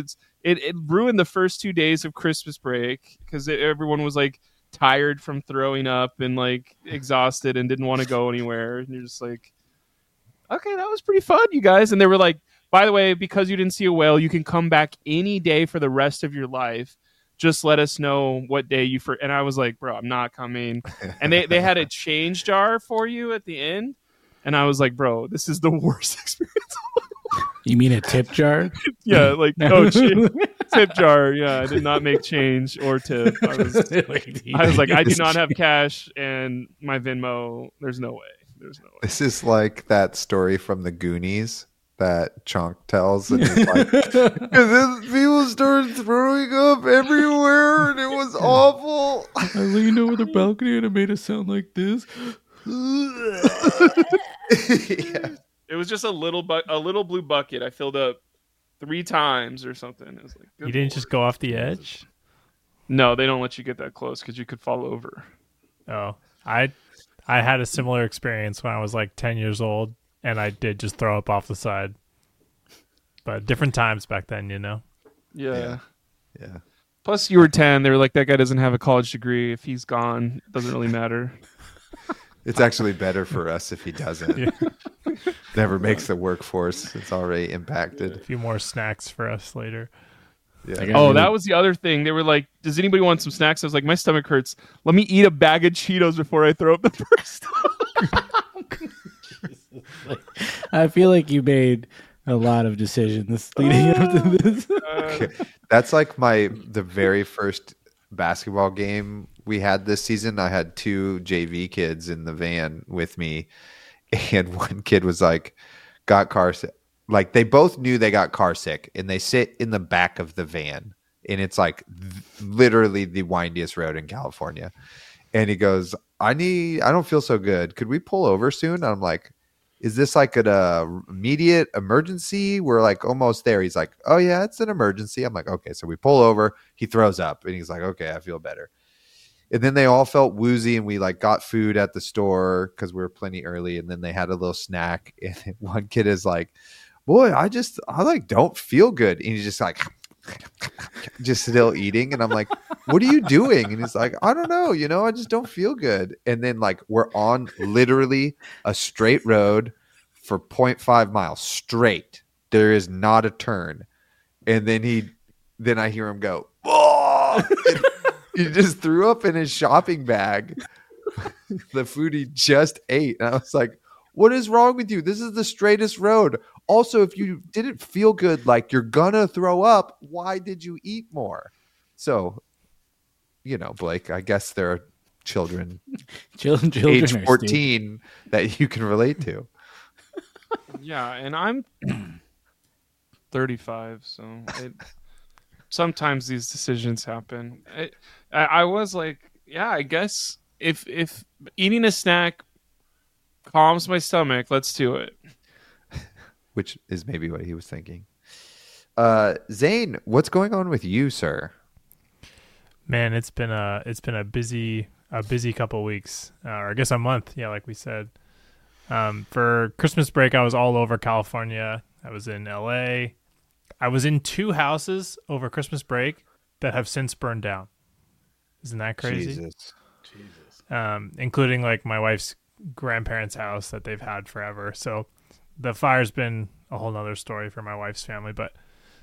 it ruined the first 2 days of Christmas break because everyone was like tired from throwing up and like exhausted and didn't want to go anywhere, and you're just like, okay, that was pretty fun, you guys. And they were like, by the way, because you didn't see a whale, you can come back any day for the rest of your life. Just let us know what day you and I was like, bro, I'm not coming. And they had a change jar for you at the end. And I was like, bro, this is the worst experience. You mean a tip jar? Yeah, like, oh, tip jar. Yeah, I did not make change or tip. I was like, I do not have cash and my Venmo. There's no way. This is like that story from the Goonies that Chonk tells, and he's like, and then people started throwing up everywhere, and it was awful. I leaned over the balcony and it made a sound like this. Yeah. It was just a little blue bucket I filled up 3 times or something. It was like, good You didn't Lord. just go off the edge? No, they don't let you get that close because you could fall over. Oh, I had a similar experience when I was like 10 years old, and I did just throw up off the side. But different times back then, you know. Yeah. Yeah. Plus, you were 10. They were like, that guy doesn't have a college degree. If he's gone, it doesn't really matter. It's actually better for us if he doesn't. Yeah. Never makes the workforce. It's already impacted. A few more snacks for us later. Yeah. I got Oh, really- that was the other thing. They were like, does anybody want some snacks? I was like, my stomach hurts. Let me eat a bag of Cheetos before I throw up the first one. I feel like you made a lot of decisions leading up to this. That's like the very first basketball game we had this season. I had 2 JV kids in the van with me, and one kid was like, got car sick. Like they both knew they got car sick, and they sit in the back of the van, and it's like literally the windiest road in California. And he goes, I don't feel so good. Could we pull over soon? And I'm like, is this like an immediate emergency? We're like almost there. He's like, oh yeah, it's an emergency. I'm like, okay. So we pull over. He throws up, and he's like, okay, I feel better. And then they all felt woozy, and we like got food at the store because we were plenty early. And then they had a little snack, and one kid is like, boy, I like don't feel good. And he's just like, just still eating. And I'm like, what are you doing? And he's like, I don't know, I just don't feel good. And then like we're on literally a straight road for 0.5 miles straight. There is not a turn. And then I hear him go, oh! He just threw up in his shopping bag the food he just ate. And I was like, what is wrong with you? This is the straightest road. Also, if you didn't feel good, like you're gonna throw up, why did you eat more? So, Blake, I guess there are children Children age are stupid. 14 that you can relate to. Yeah, and I'm 35, so sometimes these decisions happen. I was like, yeah, I guess if eating a snack calms my stomach, let's do it. Which is maybe what he was thinking. Zane, what's going on with you, sir? Man, it's been a busy couple weeks, or I guess a month. Yeah, like we said. For Christmas break, I was all over California. I was in LA. I was in 2 houses over Christmas break that have since burned down. Isn't that crazy? Jesus. Including like my wife's grandparents' house that they've had forever. So the fire's been a whole nother story for my wife's family. But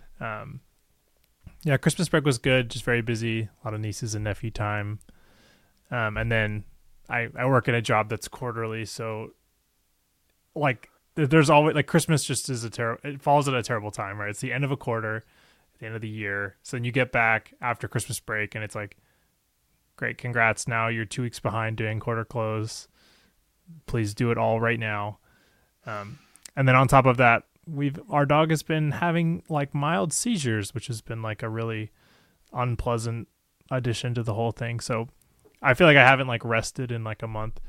yeah, Christmas break was good. Just very busy. A lot of nieces and nephew time. And then I work at a job that's quarterly. So like there's always like Christmas just is it falls at a terrible time, right? It's the end of a quarter, at the end of the year. So then you get back after Christmas break and it's like, great, congrats. Now you're 2 weeks behind doing quarter close. Please do it all right now. And then on top of that, our dog has been having like mild seizures, which has been like a really unpleasant addition to the whole thing. So I feel like I haven't like rested in like a month.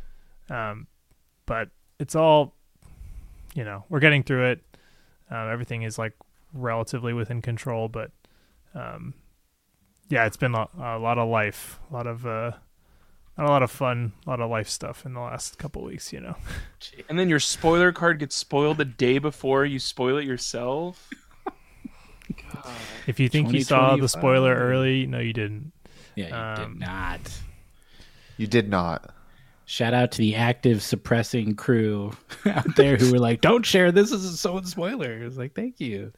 But it's all, we're getting through it. Everything is like relatively within control, but yeah, it's been a lot of life, not a lot of fun, a lot of life stuff in the last couple weeks, And then your spoiler card gets spoiled the day before you spoil it yourself. If you think you saw the 2025. spoiler early, no, you didn't. Yeah, you did not. You did not. Shout out to the active suppressing crew out there who were like, "Don't share this. This is so spoiler." It was like, "Thank you."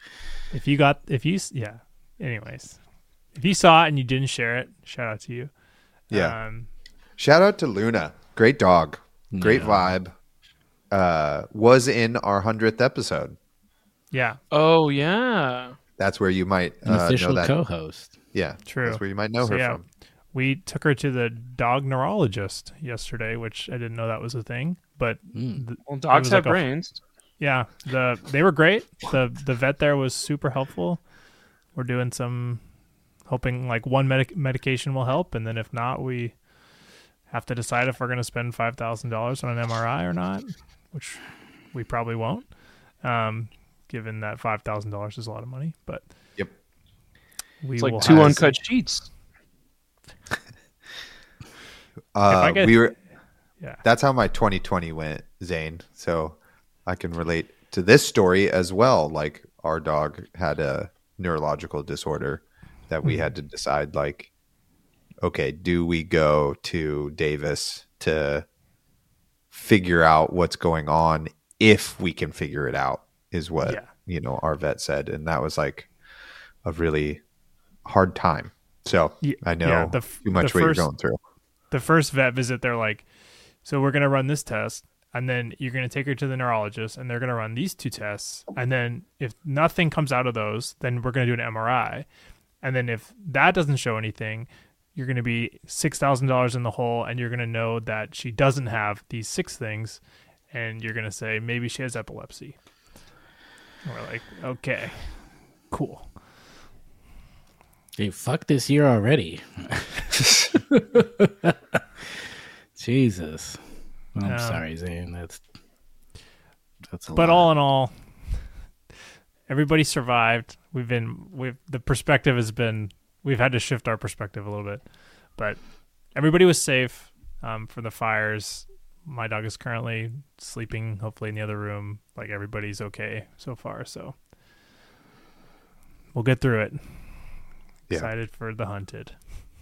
Yeah. Anyways, if you saw it and you didn't share it, shout out to you. Yeah. Shout out to Luna. Great dog. Great Yeah. vibe. Was in our 100th episode. Yeah, Oh yeah. That's where you might An official know that. co-host. Yeah, True. That's where you might know So, her yeah. from. we took her to the dog neurologist yesterday, which I didn't know that was a thing. But Well, dogs was have like brains. yeah, they were great. The vet there was super helpful. We're doing some hoping like one medication will help, and then if not, we have to decide if we're going to spend $5,000 on an MRI or not, which we probably won't, given that $5,000 is a lot of money. But yep, it's like 2 uncut sheets. That's how my 2020 went, Zane. So I can relate to this story as well. Like, our dog had a neurological disorder that we had to decide, like, okay, do we go to Davis to figure out what's going on if we can figure it out, is what, our vet said. And that was like a really hard time. So I know too much what you're going through. The first vet visit, they're like, so we're going to run this test, and then you're going to take her to the neurologist, and they're going to run these 2 tests. And then if nothing comes out of those, then we're going to do an MRI. And then if that doesn't show anything, you're going to be $6,000 in the hole, and you're going to know that she doesn't have these 6 things, and you're going to say, maybe she has epilepsy. And we're like, okay, cool. Hey, fuck this year already. Jesus. I'm sorry, Zane. That's a but lot. All in all, everybody survived. The perspective has been, we've had to shift our perspective a little bit, but everybody was safe for the fires. My dog is currently sleeping, hopefully in the other room. Like, everybody's okay so far. So we'll get through it. Yeah. Excited for the hunted.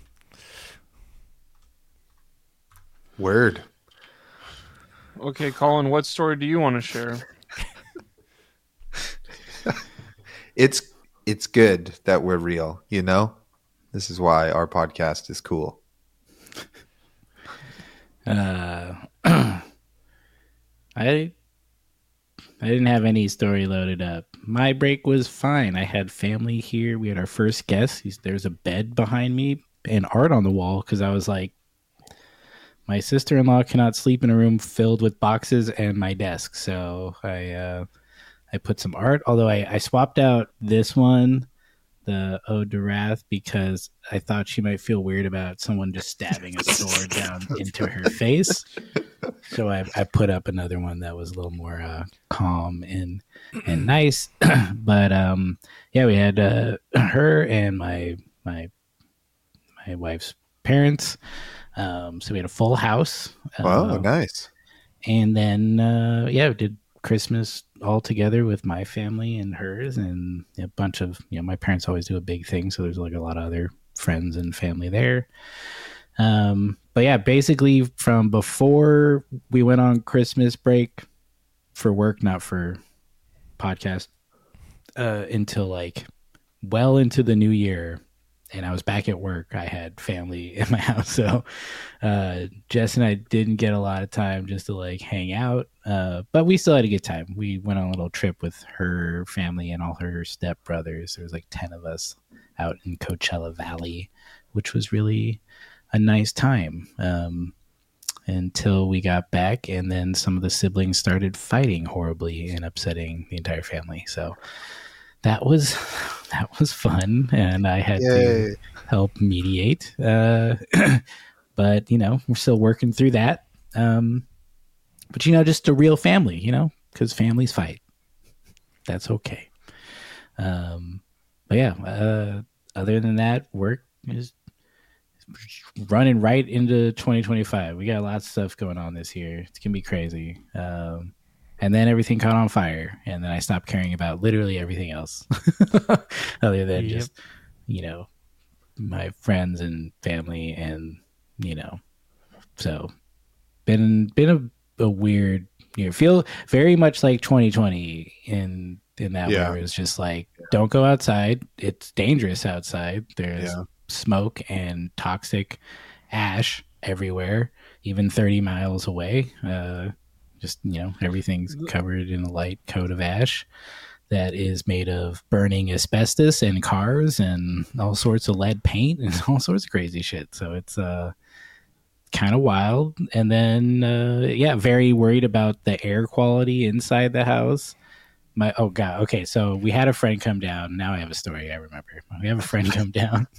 Word. Okay, Colin, what story do you want to share? It's good that we're real, This is why our podcast is cool. I didn't have any story loaded up. My break was fine. I had family here. We had our first guest. There's a bed behind me and art on the wall because I was like, my sister-in-law cannot sleep in a room filled with boxes and my desk. So I put some art, although I swapped out this one, the Ode to Wrath, because I thought she might feel weird about someone just stabbing a sword down into her face. So I put up another one that was a little more calm and nice. But we had her and my wife's parents. So we had a full house. Oh, nice. And then we did Christmas all together with my family and hers, and a bunch of, my parents always do a big thing, so there's like a lot of other friends and family there. But yeah, basically from before we went on Christmas break for work, not for podcast, until like well into the new year, and I was back at work, I had family in my house. So Jess and I didn't get a lot of time just to like hang out, but we still had a good time. We went on a little trip with her family and all her stepbrothers. There was like 10 of us out in Coachella Valley, which was really a nice time until we got back, and then some of the siblings started fighting horribly and upsetting the entire family. So that was fun, and I had to help mediate. But we're still working through that. But just a real family, because families fight. That's okay. But yeah, other than that, work is running right into 2025. We got lots of stuff going on this year. It's gonna be crazy. And then everything caught on fire, and then I stopped caring about literally everything else, other than just my friends and family, and so been a weird year. Feel very much like 2020 in that way, where it's just like, don't go outside. It's dangerous outside. There's smoke and toxic ash everywhere, even 30 miles away. Just, everything's covered in a light coat of ash that is made of burning asbestos and cars and all sorts of lead paint and all sorts of crazy shit. So it's kind of wild. And then, very worried about the air quality inside the house. Okay, so we had a friend come down. Now I have a story I remember. We have a friend come down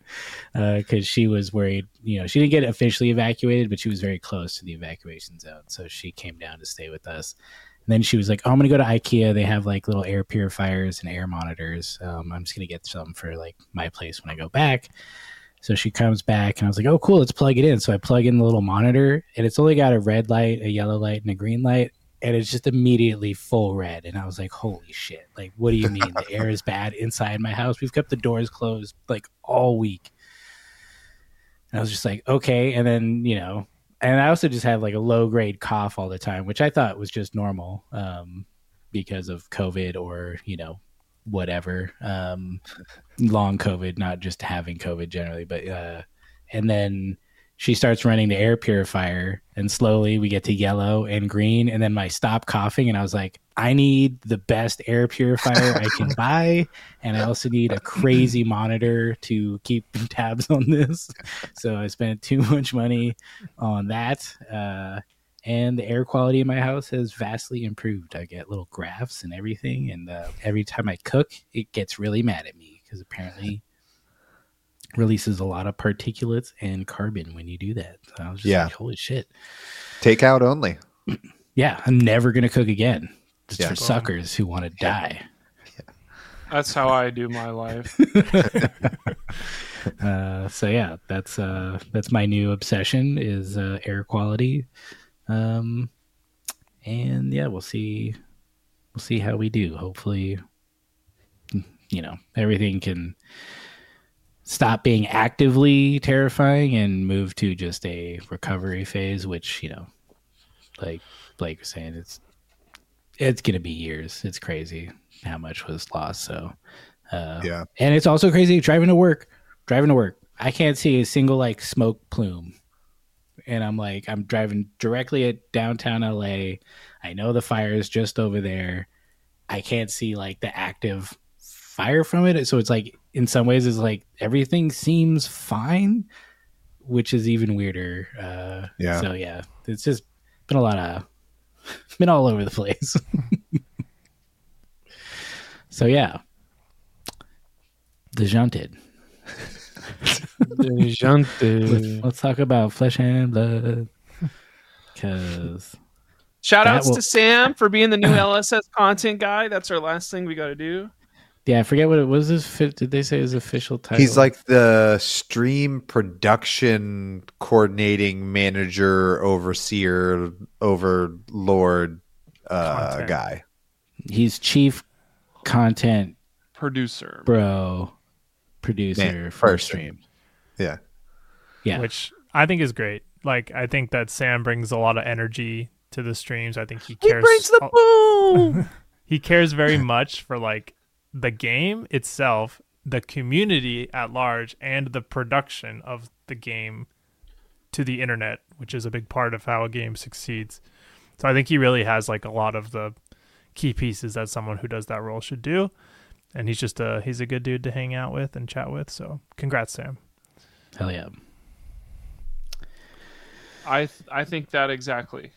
because she was worried. She didn't get officially evacuated, but she was very close to the evacuation zone, so she came down to stay with us. And then she was like, "Oh, I'm gonna go to IKEA. They have like little air purifiers and air monitors. I'm just gonna get some for like my place when I go back." So she comes back, and I was like, "Oh, cool, let's plug it in." So I plug in the little monitor, and it's only got a red light, a yellow light, and a green light, and it's just immediately full red. And I was like, "Holy shit! Like, what do you mean the air is bad inside my house? We've kept the doors closed like all week." And I was just like, "Okay." And then and I also just had like a low grade cough all the time, which I thought was just normal because of COVID or whatever. Long COVID, not just having COVID generally, but and then she starts running the air purifier, and slowly we get to yellow and green, and then I stop coughing, and I was like, I need the best air purifier I can buy, and I also need a crazy monitor to keep tabs on this. So I spent too much money on that, and the air quality in my house has vastly improved. I get little graphs and everything, and every time I cook, it gets really mad at me because apparently releases a lot of particulates and carbon when you do that. So I was just like, holy shit. Takeout only. Yeah, I'm never going to cook again. Just for suckers who want to die. Yeah. That's how I do my life. So yeah, that's my new obsession is air quality. And yeah, we'll see how we do. Hopefully, everything can stop being actively terrifying and move to just a recovery phase, which, like Blake was saying, it's going to be years. It's crazy how much was lost. So, and it's also crazy driving to work. I can't see a single like smoke plume. And I'm driving directly at downtown LA. I know the fire is just over there. I can't see like the active fire from it. So it's like, in some ways, it's like everything seems fine, which is even weirder. So yeah, it's just been been all over the place. So yeah, the Junted. Let's talk about Flesh and Blood. Because shout outs to Sam for being the new LSS content guy. That's our last thing we got to do. Yeah, I forget what it was. Did they say his official title? He's like the stream production coordinating manager, overseer, overlord guy. He's chief content producer, producer for stream. Yeah. Which I think is great. Like, I think that Sam brings a lot of energy to the streams. I think he cares. He brings the boom. He cares very much for like the game itself, the community at large, and the production of the game to the internet, which is a big part of how a game succeeds. So I think he really has like a lot of the key pieces that someone who does that role should do. And he's just he's a good dude to hang out with and chat with. So congrats, Sam. Hell yeah. I think that exactly.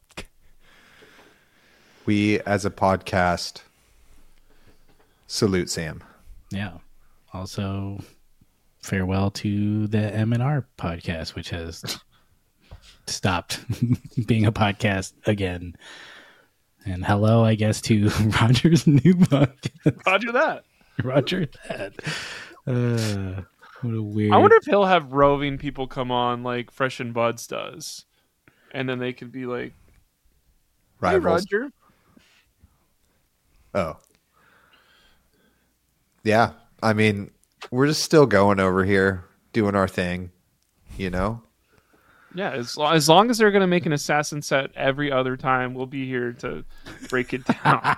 We as a podcast salute Sam. Yeah. Also, farewell to the M&R podcast, which has stopped being a podcast again. And hello, I guess, to Roger's new podcast. Roger that. What a weird. I wonder if he'll have roving people come on like Fresh and Buds does. And then they could be like, hey, Rivals. Roger. Oh. Yeah. I mean, we're just still going over here, doing our thing, Yeah, as long as they're going to make an assassin set every other time, we'll be here to break it down.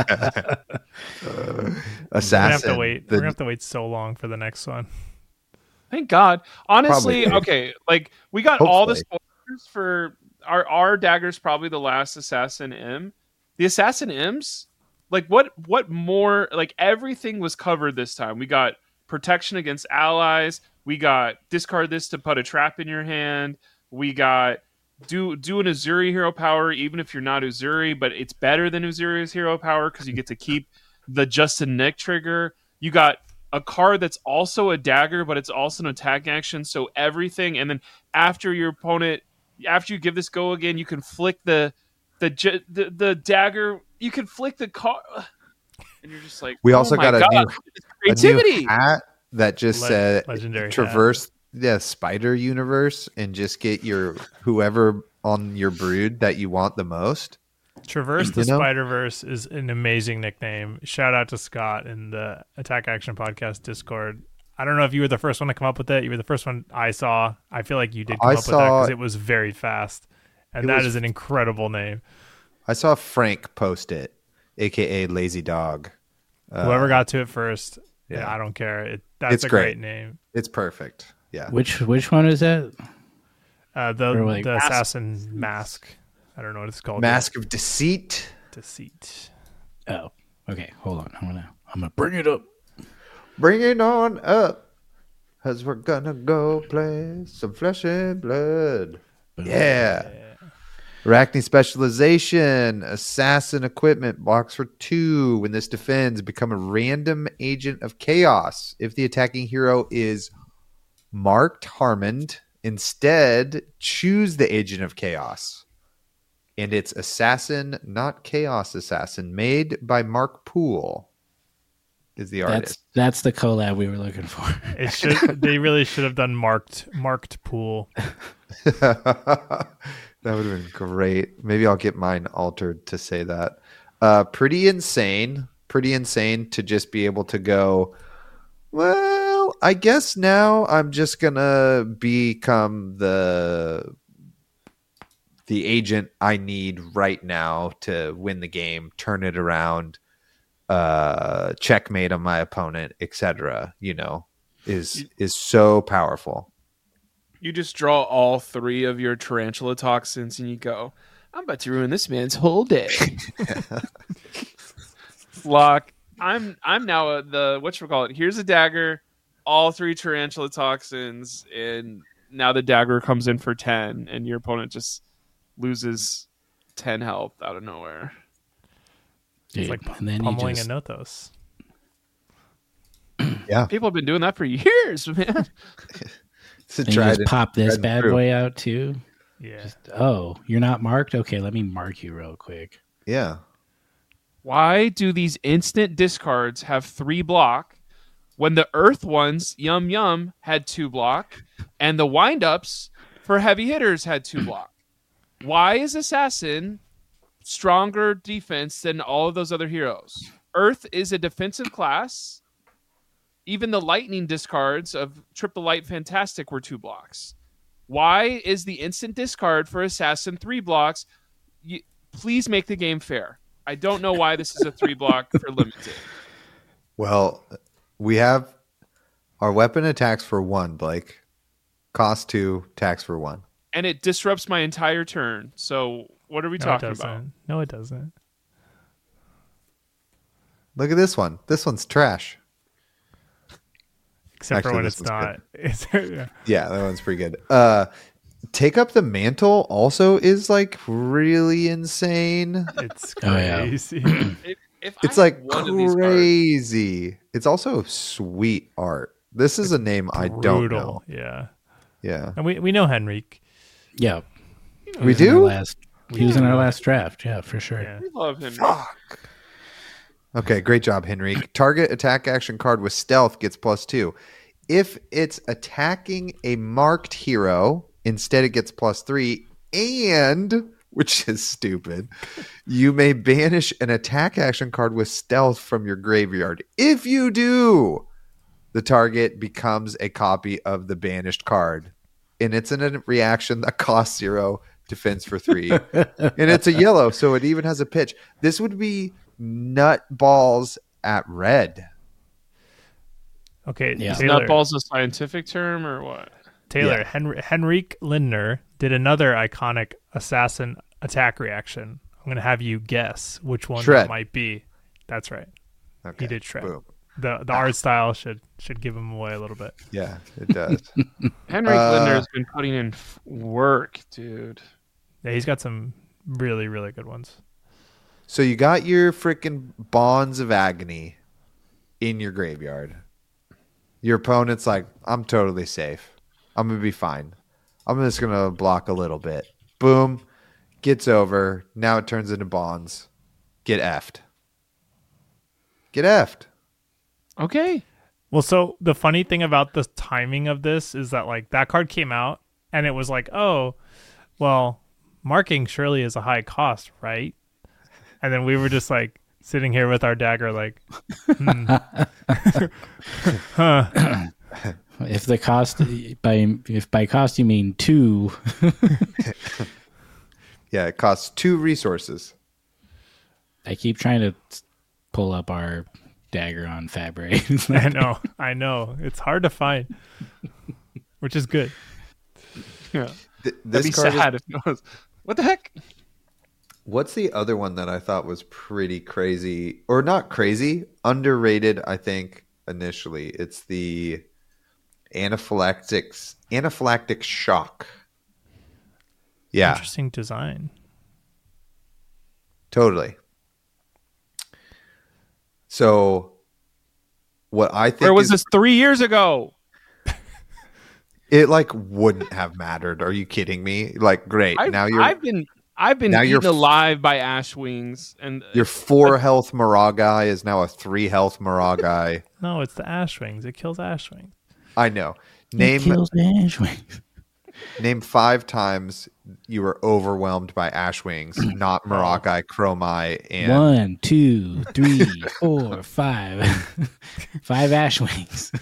Assassin. We're gonna have to wait so long for the next one. Thank God. Honestly, okay, like we got all the spoilers for our dagger's probably the last Assassin M. The Assassin M's, like what more? Like everything was covered this time. We got protection against allies. We got discard this to put a trap in your hand. We got do an Uzuri hero power, even if you're not Uzuri, but it's better than Uzuri's hero power because you get to keep the Justin Nick trigger. You got a card that's also a dagger, but it's also an attack action. So everything, and then after your opponent, after you give this go again, you can flick the dagger. You can flick the card, and you're just like, We oh also my got a God, new creativity. hat that just said legendary traverse the spider universe and just get your whoever on your brood that you want the most. Traverse the You know? Spider-Verse is an amazing nickname. Shout out to Scott in the Attack Action Podcast Discord. I don't know if you were the first one to come up with it. You were the first one I saw. I feel like you did come up with that because it was very fast. And that is an incredible name. I saw Frank post it, a.k.a. Lazy Dog. Whoever got to it first, yeah. I don't care. That's It's a great. great name. It's perfect. Yeah. Which one is that? The Assassin Mask. I don't know what it's called. Mask of Deceit. Deceit. Oh, okay. Hold on. I'm gonna bring it up. Bring it on up, cause we're gonna go play some Flesh and Blood. Yeah. Arachne specialization, assassin equipment, blocks for 2. When this defends, become a random agent of chaos. If the attacking hero is marked Harmond, instead choose the agent of chaos. And it's assassin, not chaos assassin, made by Mark Poole. Is the artist. That's the collab we were looking for. They really should have done marked pool. That would have been great. Maybe I'll get mine altered to say that. Pretty insane to just be able to go, well, I guess now I'm just going to become the agent I need right now to win the game, turn it around, checkmate on my opponent, etc. Is so powerful. You just draw all 3 of your tarantula toxins and you go, I'm about to ruin this man's whole day. Lock, I'm now the whatchamacallit. Here's a dagger, all 3 tarantula toxins, and now the dagger comes in for 10, and your opponent just loses 10 health out of nowhere. It's like pummeling a Nothos. Yeah. People have been doing that for years, man. And you just pop this bad boy out too. Yeah. You're not marked? Okay, let me mark you real quick. Yeah. Why do these instant discards have 3 block when the earth ones, yum yum, had 2 block, and the windups for heavy hitters had 2 block? Why is Assassin stronger defense than all of those other heroes? Earth is a defensive class. Even the lightning discards of Triple Light Fantastic were 2 blocks. Why is the instant discard for Assassin 3 blocks? Please make the game fair. I don't know why this is a 3 block for limited. Well, we have our weapon attacks for 1, Blake. Cost 2, attacks for 1. And it disrupts my entire turn. So what are we talking about? No, it doesn't. Look at this one. This one's trash. Except Actually, for when this it's not. Yeah, that one's pretty good. Take Up the Mantle also is like really insane. It's crazy. It's like crazy. It's also sweet art. This is a name I don't know. Yeah. Yeah. And we know Henrik. Yeah. We do? He was in our last draft. Yeah, for sure. Yeah. We love him. Fuck. Okay, great job, Henrik. Target attack action card with stealth gets +2. If it's attacking a marked hero, instead it gets +3. And, which is stupid, you may banish an attack action card with stealth from your graveyard. If you do, the target becomes a copy of the banished card. And it's in a reaction that costs 0, defense for 3. And it's a yellow, so it even has a pitch. This would be nut balls at red. Okay, yeah. Taylor, Nutball's a scientific term or what? Taylor, yeah. Henrik Lindner did another iconic assassin attack reaction. I'm going to have you guess which one that might be. That's right. Okay. He did Shred. Boom. The art style should give him away a little bit. Yeah, it does. Henrik Lindner's been putting in work, dude. Yeah, he's got some really, really good ones. So you got your freaking Bonds of Agony in your graveyard. Your opponent's like, I'm totally safe. I'm going to be fine. I'm just going to block a little bit. Boom. Gets over. Now it turns into bonds. Get effed. Get effed. Okay. Well, so the funny thing about the timing of this is that like that card came out and it was like, oh, well, marking surely is a high cost, right? And then we were just like sitting here with our dagger like, huh. If the cost by cost you mean 2. Yeah, it costs 2 resources. I keep trying to pull up our dagger on Fabre. I know. It's hard to find, which is good. Yeah. This That'd be card sad if it was. What the heck? What's the other one that I thought was pretty crazy, or not crazy, underrated? I think initially it's the anaphylactic shock. Yeah, Interesting design. totally. So, what I think Where was is, this 3 years ago? it like wouldn't have mattered. Are you kidding me? Like, great. I've been now you're eaten alive by ash wings, and your 4 health Maragai is now a 3 health Maragai. No, it's the Ashwings. It kills Ashwings. I know. It kills the Ashwings. Name 5 times you were overwhelmed by Ashwings, not Maragai, Chromai, and 1, 2, 3, 4, 5. 5 Ashwings.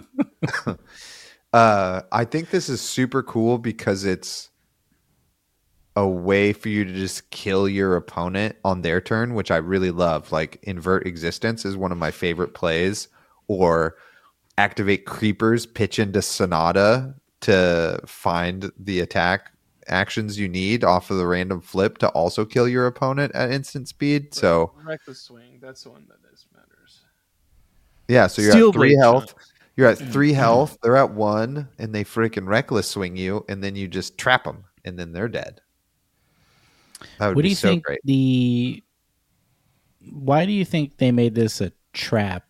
I think this is super cool because it's a way for you to just kill your opponent on their turn, which I really love. Like Invert Existence is one of my favorite plays, or activate Creepers, pitch into Sonata to find the attack actions you need off of the random flip to also kill your opponent at instant speed. So Reckless Swing, that's the one that matters. yeah, so you're Steel at 3 Blade health. Shot. You're at 3 health. They're at 1, and they freaking reckless swing you, and then you just trap them, and then they're dead. That would What do be you so think great. why do you think they made this a trap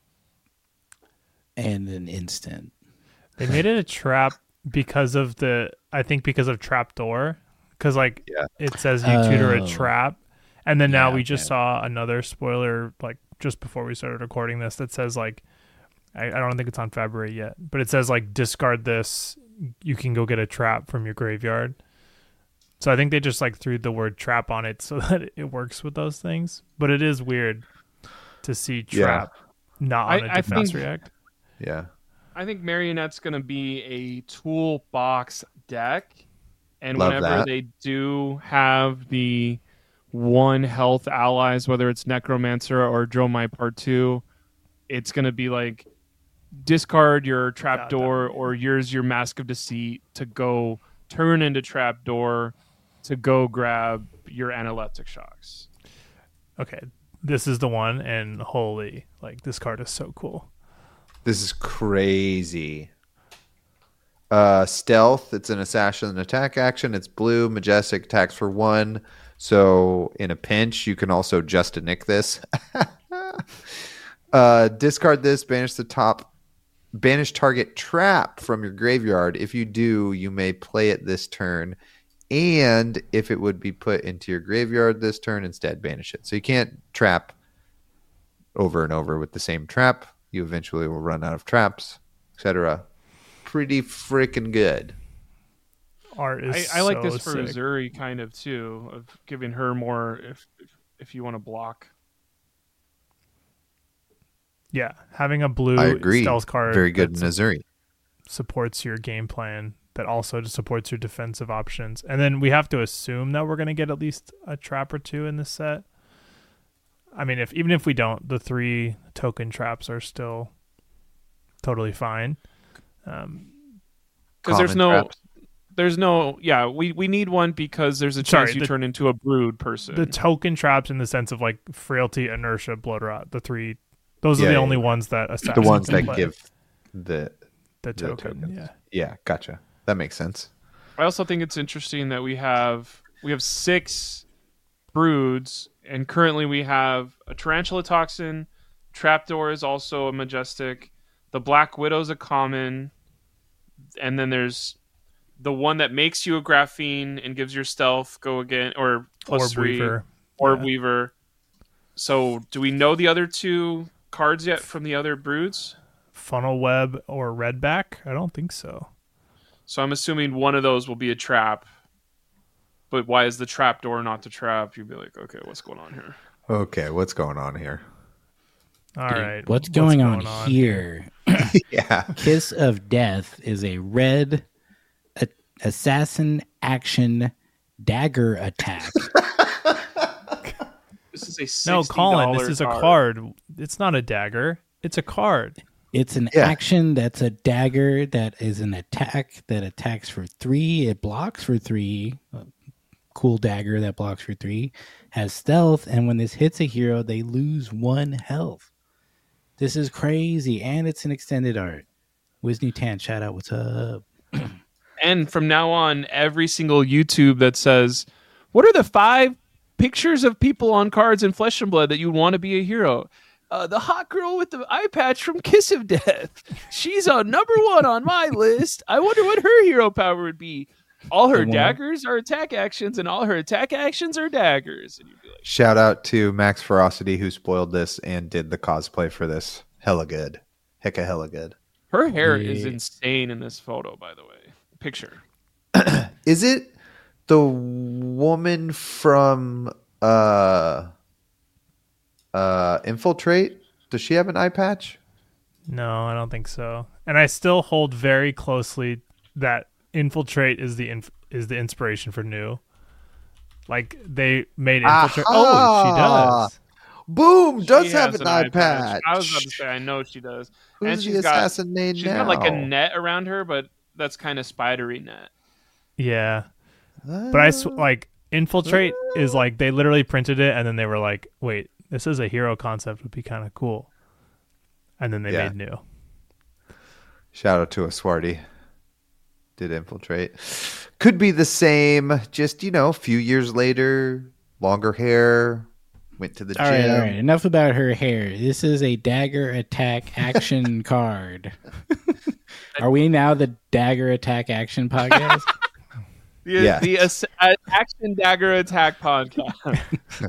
and an instant? They made it a trap because of trapdoor. Because like it says you tutor a trap, and then now we just saw another spoiler like just before we started recording this that says like I don't think it's on February yet, but it says like discard this, you can go get a trap from your graveyard. So I think they just like threw the word trap on it so that it works with those things. But it is weird to see trap not on a defense react. Yeah. I think Marionette's going to be a toolbox deck, and Love whenever that. they do have the 1 health allies, whether it's Necromancer or Dromai Part 2, it's going to be like discard your trapdoor or use your Mask of Deceit to go turn into trapdoor to go grab your Analeptic Shocks. Okay, this is the one, and holy, like this card is so cool. This is crazy. Stealth, it's an assassin attack action. It's blue, majestic, attacks for 1. So in a pinch, you can also just a nick this. Discard this, banish target trap from your graveyard. If you do, you may play it this turn. And if it would be put into your graveyard this turn, instead banish it. So you can't trap over and over with the same trap. You eventually will run out of traps, etc. Pretty freaking good. Art is I like so this for sick. Uzuri kind of too, of giving her more if you want to block. Yeah, having a blue I agree. stealth card Very good in that Missouri. supports your game plan, that also supports your defensive options. And then we have to assume that we're going to get at least a trap or 2 in this set. I mean, even if we don't, the 3 token traps are still totally fine. Because we need one because there's a chance you turn into a brood person. The token traps in the sense of like frailty, inertia, blood rot, the 3, those are the only ones that the ones that play. give the token. tokens. Yeah, gotcha. That makes sense. I also think it's interesting that we have 6 broods, and currently we have a Tarantula Toxin. Trapdoor is also a majestic. The Black Widow's a common, and then there's the one that makes you a graphene and gives your stealth go again, or plus Orb 3, Weaver. Orb Yeah. Weaver. So, do we know the other 2 cards yet from the other broods? Funnel Web or Redback? I don't think so. So I'm assuming one of those will be a trap. But why is the trap door not the trap? You'd be like, okay, what's going on here? Okay, what's going on here? All right. What's going on here? Yeah. Kiss of Death is a red assassin action dagger attack. This is a $60 No, Colin, this is a card. It's not a dagger. It's a card. It's an action that's a dagger that is an attack that attacks for 3. It blocks for 3. Cool dagger that blocks for 3. Has stealth, and when this hits a hero, they lose 1 health. This is crazy, and it's an extended art. Wisney Tan, shout out, what's up? And from now on, every single YouTube that says, what are the 5 pictures of people on cards in Flesh and Blood that you want to be a hero? The hot girl with the eye patch from Kiss of Death. She's on number 1 on my list. I wonder what her hero power would be. All her daggers are attack actions, and all her attack actions are daggers. And you'd be like, Shout out to Max Ferocity who spoiled this and did the cosplay for this. Hella good. Hecka hella good. her hair is insane in this photo, by the way. Picture. Is it the woman from Infiltrate? Does she have an eye patch? No, I don't think so. And I still hold very closely that Infiltrate is the inspiration for New. Like they made Infiltrate. Oh, she does. Boom! Does She have has an eye patch. I was about to say, I know she does. Who's And the she's assassin named she's now? got like a net around her, but that's kind of spidery net. Yeah, but like Infiltrate is like they literally printed it and then they were like, wait, this is a hero concept, would be kind of cool, and then they made New. Shout out to a Swarty. Did Infiltrate. Could be the same, just, a few years later, longer hair, went to the gym. All right. Enough about her hair. This is a dagger attack action card. Are we now the dagger attack action podcast? The Action Dagger Attack podcast.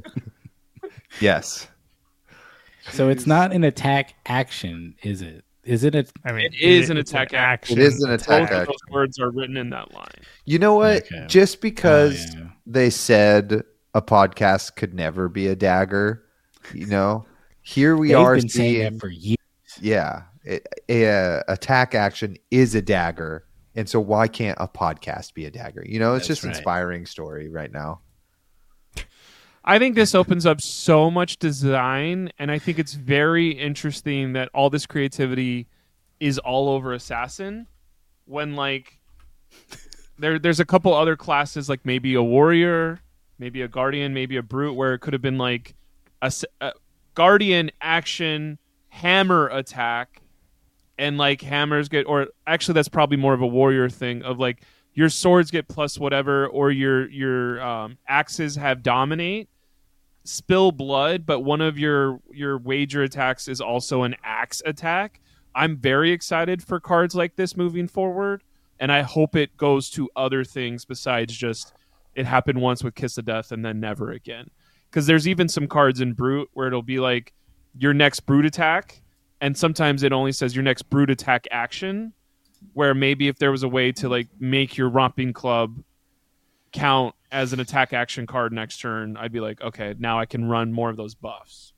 Yes. So it's not an attack action, is it? Is it? It is an attack action. It is an attack Both of action. those words are written in that line. You know what? Okay. Just because they said a podcast could never be a dagger, here we They've are been saying seeing. that for years. Yeah, attack action is a dagger, and so why can't a podcast be a dagger? It's That's just right. inspiring story right now. I think this opens up so much design, and I think it's very interesting that all this creativity is all over Assassin. When there's a couple other classes, like maybe a warrior, maybe a guardian, maybe a brute, where it could have been like a guardian action hammer attack, and like hammers get, or actually that's probably more of a warrior thing of like your swords get plus whatever, or your axes have dominate, spill blood, but one of your wager attacks is also an axe attack. I'm very excited for cards like this moving forward, and I hope it goes to other things besides just it happened once with Kiss of Death and then never again. Because there's even some cards in Brute where it'll be like your next Brute attack, and sometimes it only says your next Brute attack action, where maybe if there was a way to like make your Romping Club count as an attack action card next turn, I'd be like, okay, now I can run more of those buffs.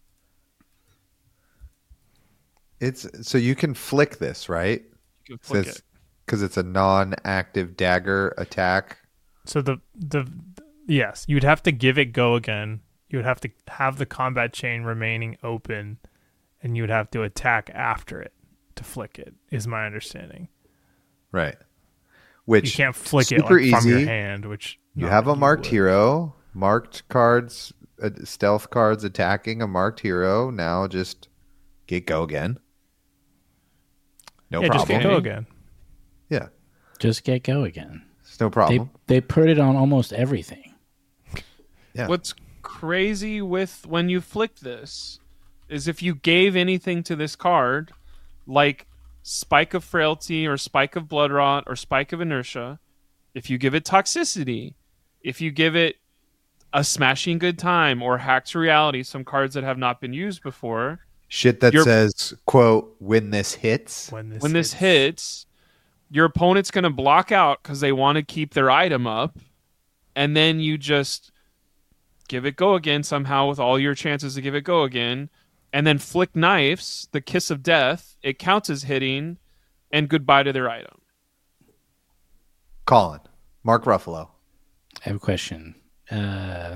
It's so you can flick this, right? You can flick it. Because it's a non-active dagger attack. So yes, you'd have to give it go again. You would have to have the combat chain remaining open, and you would have to attack after it to flick it, is my understanding. Right. Which you can't flick it super from your easy. hand, which You have a marked hero, marked cards, stealth cards attacking a marked hero. Now just get go again. No problem. Just get go again. Yeah. Just get go again. It's no problem. They put it on almost everything. Yeah. What's crazy with when you flick this is if you gave anything to this card, like Spike of Frailty or Spike of Blood Rot or Spike of Inertia, if you give it Toxicity, if you give it a Smashing Good Time or Hack to Reality, some cards that have not been used before. Shit that says, quote, when this hits. When this hits, your opponent's going to block out because they want to keep their item up. And then you just give it go again somehow with all your chances to give it go again. And then Flick Knives, the Kiss of Death, it counts as hitting, and goodbye to their item. Colin, Mark Ruffalo. I have a question. Oh,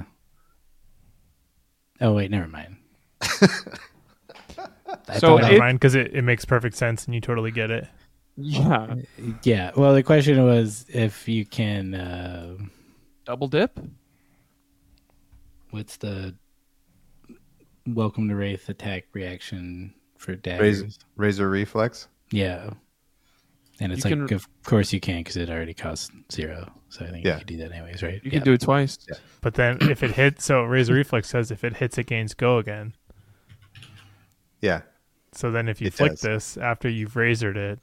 wait, never mind. Never mind, because it makes perfect sense and you totally get it. Yeah. Yeah. Well, the question was if you can... double dip? What's the Welcome to Wraith attack reaction for daggers? Razor Reflex? Yeah. And it's of course you can because it already costs 0. So I think you can do that anyways, right? You can do it twice. Yeah. But then if it hits, so Razor Reflex says if it hits, it gains go again. Yeah. So then if you flick this after you've razored it,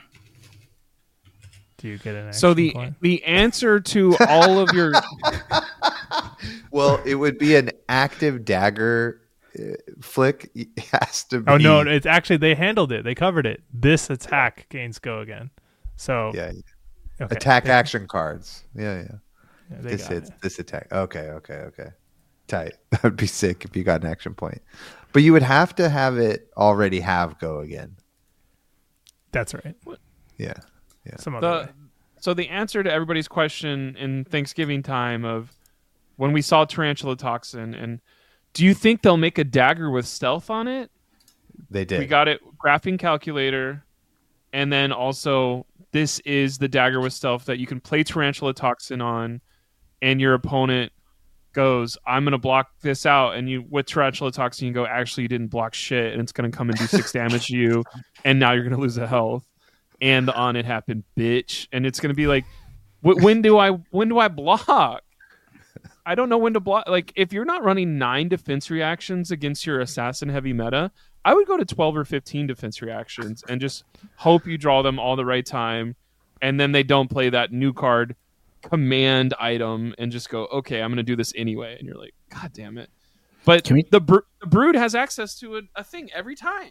do you get an action point? The answer to all of your... Well, it would be an active dagger flick. It has to be... Oh, no, it's actually, they handled it. They covered it. This attack gains go again. So... Yeah. Okay. Attack action cards. Yeah. This hits this attack. Okay. Tight. That would be sick if you got an action point. But you would have to have it already have go again. That's right. Yeah. Some other way. So the answer to everybody's question in Thanksgiving time of when we saw Tarantula Toxin, and do you think they'll make a dagger with stealth on it? They did. We got it, Graphing Calculator, and then also this is the dagger with stealth that you can play Tarantula Toxin on, and your opponent goes, I'm going to block this out, and you with Tarantula Toxin, you go, actually, you didn't block shit, and it's going to come and do 6 damage to you, and now you're going to lose a health. And the on it happened, bitch. And it's going to be like, when do I block? I don't know when to block. Like, if you're not running 9 defense reactions against your assassin heavy meta, I would go to 12 or 15 defense reactions and just hope you draw them all the right time. And then they don't play that new card command item and just go, okay, I'm going to do this anyway. And you're like, God damn it. But the Brood has access to a thing every time.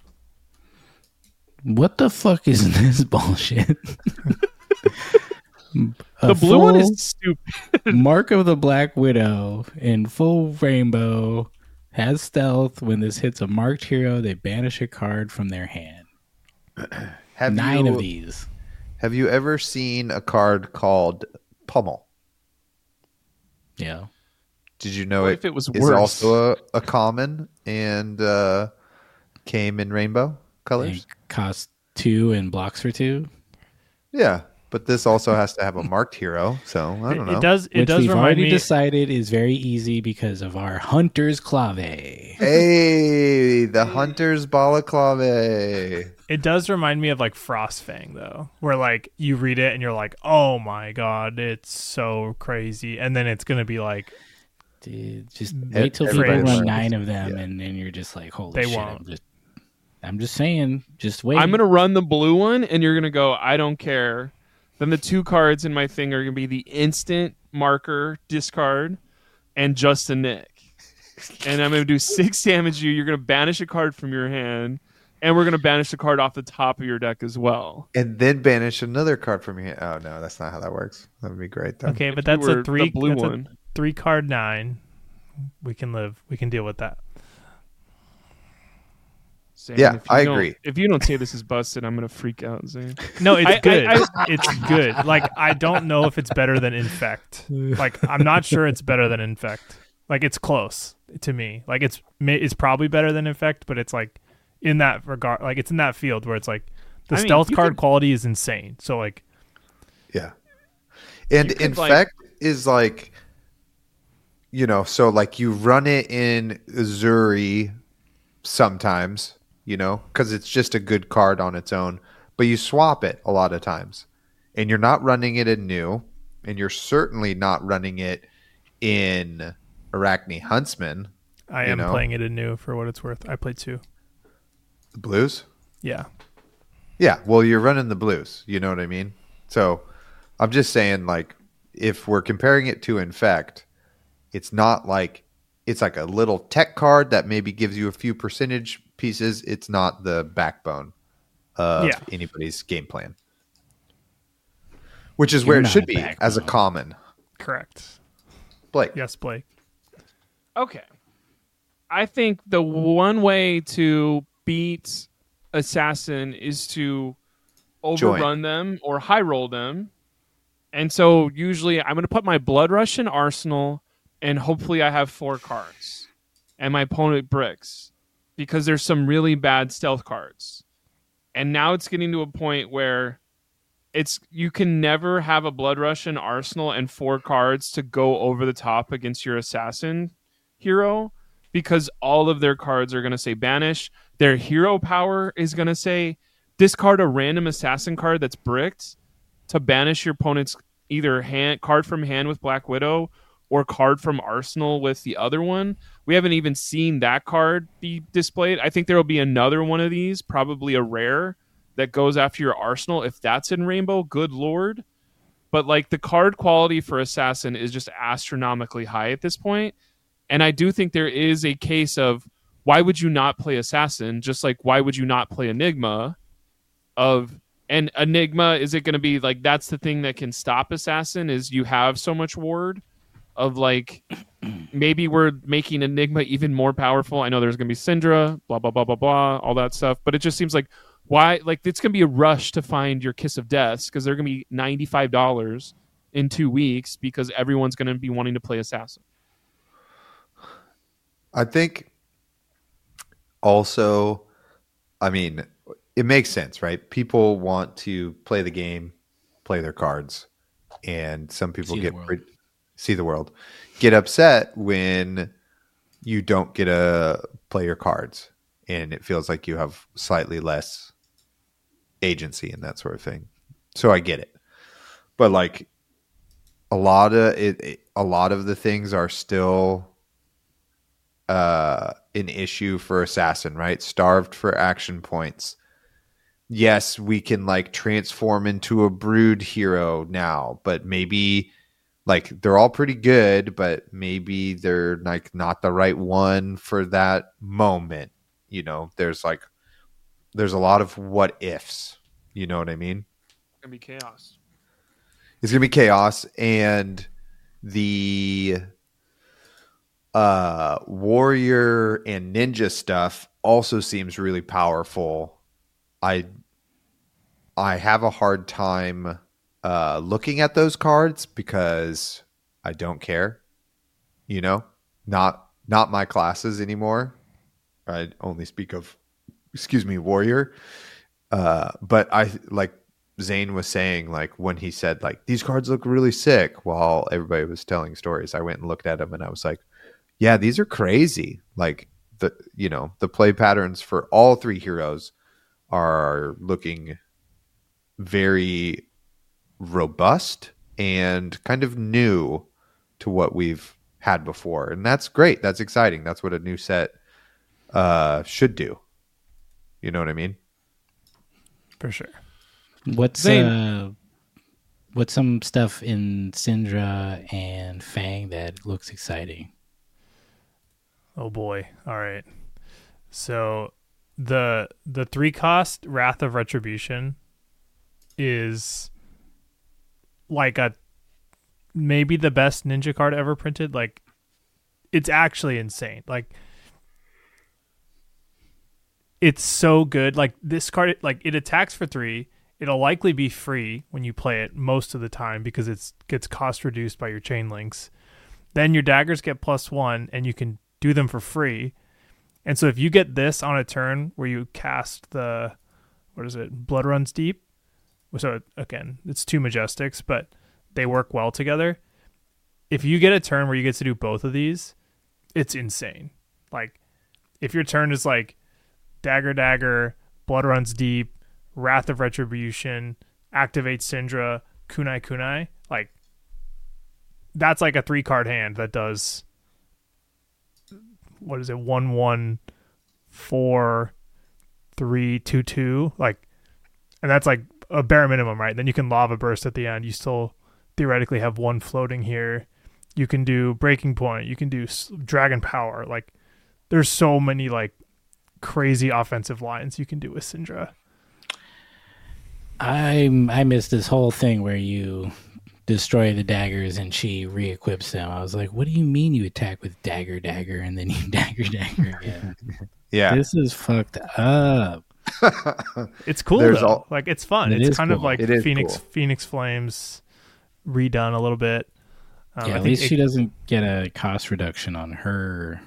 What the fuck is this bullshit? The blue one is stupid. Mark of the Black Widow in full rainbow has stealth. When this hits a marked hero, they banish a card from their hand. 9 of these. Have you ever seen a card called Pummel? Yeah. Did you know if it was is worse? Also a common and came in rainbow colors? It costs 2 and blocks for 2. Yeah, but this also has to have a marked hero, so I don't know. It does Which we've we've remind already me. decided is very easy because of our Hunter's Clave. Hey, the Hunter's Balaclave. It does remind me of like Frostfang though, where like you read it and you're like, oh my god, it's so crazy, and then it's gonna be like, dude, just wait till people Everybody run learns. 9 of them, Yeah. and then you're just like, holy They shit! won't. I'm just saying, just wait. I'm going to run the blue one, and you're going to go, I don't care. Then the 2 cards in my thing are going to be the instant marker discard and just a nick. And I'm going to do 6 damage to you. You're going to banish a card from your hand, and we're going to banish a card off the top of your deck as well. And then banish another card from your hand. Oh, no, that's not how that works. That would be great, though. okay, but If that's you were a 3 the blue that's one. a 3 card 9. We can deal with that. Zane, Yeah, if you I don't- agree. If you don't say this is busted, I'm going to freak out, Zane. No, it's good. I- It's good. Like, I don't know if it's better than Infect. Like, I'm not sure it's better than Infect. Like, it's close to me. Like, it's probably better than Infect, but it's like in that regard. Like, it's in that field where it's like the I mean, stealth you card could- quality is insane. So like, Yeah. And You could, Infect is like, you know, so like you run it in Zuri sometimes, you know, because it's just a good card on its own, but you swap it a lot of times. And you're not running it in new, and you're certainly not running it in Arachne Huntsman. I am playing it anew for what it's worth. I played 2. The blues? Yeah. Yeah, well, you're running the blues. You know what I mean? So I'm just saying, like, if we're comparing it to Infect, it's not like it's like a little tech card that maybe gives you a few percentage pieces. It's not the backbone of Yeah. anybody's game plan, which is You're where it not should a be as a backbone. common. Correct. Blake, Yes, Blake. Okay. I think the one way to beat Assassin is to overrun them or high roll them. And so usually I'm going to put my Blood Rush in Arsenal, and hopefully I have 4 cards. And my opponent bricks, because there's some really bad stealth cards. And now it's getting to a point where you can never have a Blood Rush in Arsenal and 4 cards to go over the top against your Assassin hero, because all of their cards are going to say banish. Their hero power is going to say discard a random assassin card that's bricked to banish your opponent's either card from hand with Black Widow or card from Arsenal with the other one. We haven't even seen that card be displayed. I think there will be another one of these, probably a rare, that goes after your Arsenal. If that's in Rainbow, good lord. But like the card quality for Assassin is just astronomically high at this point. And I do think there is a case of why would you not play Assassin? Just like why would you not play Enigma? And Enigma, is it going to be like that's the thing that can stop Assassin? Is you have so much ward of like maybe we're making Enigma even more powerful. I know there's going to be Syndra, blah blah blah blah blah, all that stuff. But it just seems like why like it's going to be a rush to find your Kiss of Deaths because they're going to be $95 in 2 weeks because everyone's going to be wanting to play Assassin. I think also, I mean, it makes sense, right? People want to play the game, play their cards, and some people see the world, get upset when you don't get to play your cards, and it feels like you have slightly less agency and that sort of thing. So I get it, but like a lot of the things are still an issue for Assassin, right? Starved for action points. Yes, we can like transform into a brood hero now, but maybe like they're all pretty good, but maybe they're like not the right one for that moment. You know, there's a lot of what ifs. You know what I mean? It's gonna be chaos. It's gonna be chaos, and the warrior and ninja stuff also seems really powerful. I have a hard time looking at those cards because I don't care. You know, not my classes anymore. I only speak of, warrior. But I like Zane was saying, like when he said like these cards look really sick while everybody was telling stories, I went and looked at them and I was like, yeah, these are crazy. Like the play patterns for all 3 heroes are looking very robust and kind of new to what we've had before. And that's great. That's exciting. That's what a new set should do. You know what I mean? For sure. What's some stuff in Syndra and Fang that looks exciting? Oh boy. All right. So the 3-cost Wrath of Retribution is like maybe the best ninja card ever printed. Like it's actually insane. Like it's so good. Like this card, like it attacks for 3. It'll likely be free when you play it most of the time because it gets cost reduced by your chain links. Then your daggers get +1 and you can do them for free. And so if you get this on a turn where you cast Blood Runs Deep. So again, it's 2 Majestics, but they work well together. If you get a turn where you get to do both of these, it's insane. Like if your turn is like Dagger, Blood Runs Deep, Wrath of Retribution, Activate Syndra, Kunai, like that's like a 3-card hand that does 1/1 4 3 2 2. Like and that's like a bare minimum, right? Then you can lava burst at the end. You still theoretically have one floating here. You can do breaking point. You can do dragon power. Like there's so many like crazy offensive lines you can do with Syndra. I missed this whole thing where you destroy the daggers and she re-equips them. I was like, what do you mean you attack with dagger and then you dagger again? Yeah. This is fucked up. It's cool though. Like it's fun. It's kind of like Phoenix Flames redone a little bit. At least she doesn't get a cost reduction on her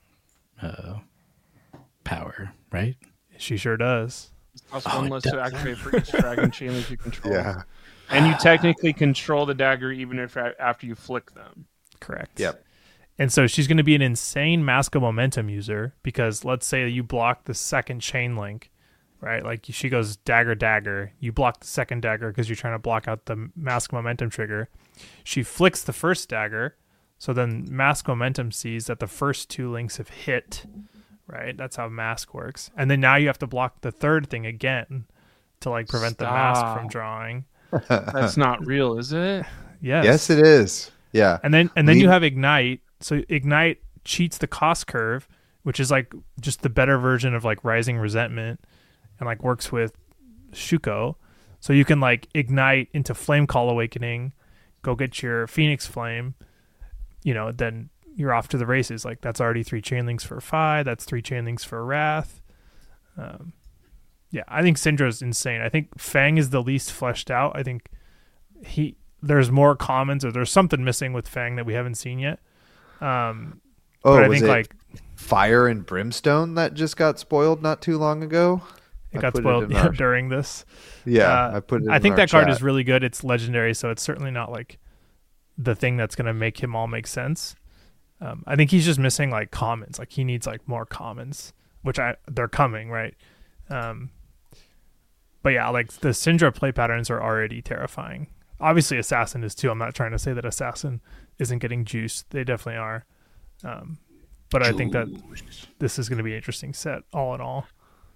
power, right? She sure does. Cost one less to activate for each dragon chain link you control. Yeah. And you technically control the dagger even if after you flick them. Correct. Yep. And so she's going to be an insane Mask of Momentum user because let's say you block the second chain link, right? Like she goes dagger. You block the second dagger because you're trying to block out the Mask of Momentum trigger. She flicks the first dagger. So then Mask Momentum sees that the first two links have hit, right? That's how Mask works. And then now you have to block the third thing again to like prevent the Mask from drawing. That's not real, is it? Yes, it is. Yeah. And then you have Ignite. So Ignite cheats the cost curve, which is like just the better version of like Rising Resentment and like works with Shuko. So you can like Ignite into Flame Call Awakening, go get your Phoenix Flame, then you're off to the races. Like that's already 3 chain links for Phi. That's 3 chain links for Wrath. Yeah, I think Syndra's insane. I think Fang is the least fleshed out. I think there's more commons or there's something missing with Fang that we haven't seen yet. But I think like Fire and Brimstone that just got spoiled not too long ago. It got spoiled during this. Yeah, I think that card is really good. It's legendary, so it's certainly not like the thing that's going to make him all make sense. I think he's just missing like commons. Like he needs like more commons, which they're coming, right? But yeah, like the Syndra play patterns are already terrifying. Obviously, Assassin is too. I'm not trying to say that Assassin isn't getting juiced. They definitely are. But I think that this is going to be an interesting set, all in all.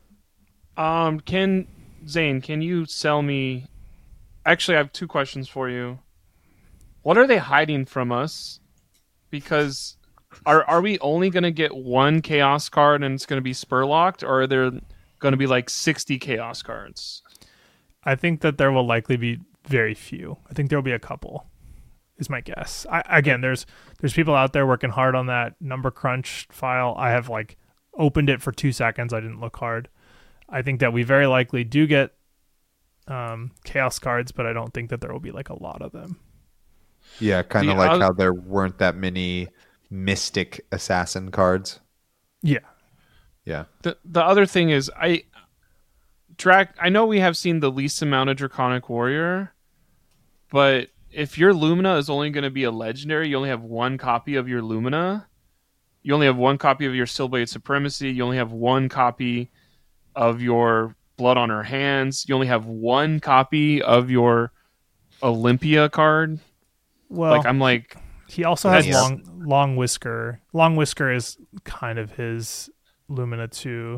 Zane, can you sell me? Actually, I have 2 questions for you. What are they hiding from us? Because are we only going to get 1 Chaos card and it's going to be spur locked, or are there going to be like 60 Chaos cards? I think that there will likely be very few. I think there will be a couple, is my guess. There's people out there working hard on that number crunch file. I have like opened it for 2 seconds. I didn't look hard. I think that we very likely do get Chaos cards, but I don't think that there will be like a lot of them. Yeah, kind of like how there weren't that many Mystic Assassin cards. Yeah. Yeah. The other thing is I know we have seen the least amount of Draconic Warrior, but if your Lumina is only going to be a legendary, you only have 1 copy of your Lumina. You only have 1 copy of your Stillblade Supremacy. You only have 1 copy of your Blood on Her Hands. You only have 1 copy of your Olympia card. Well, like I'm like, he also has Long Whisker. Long Whisker is kind of his Lumina too.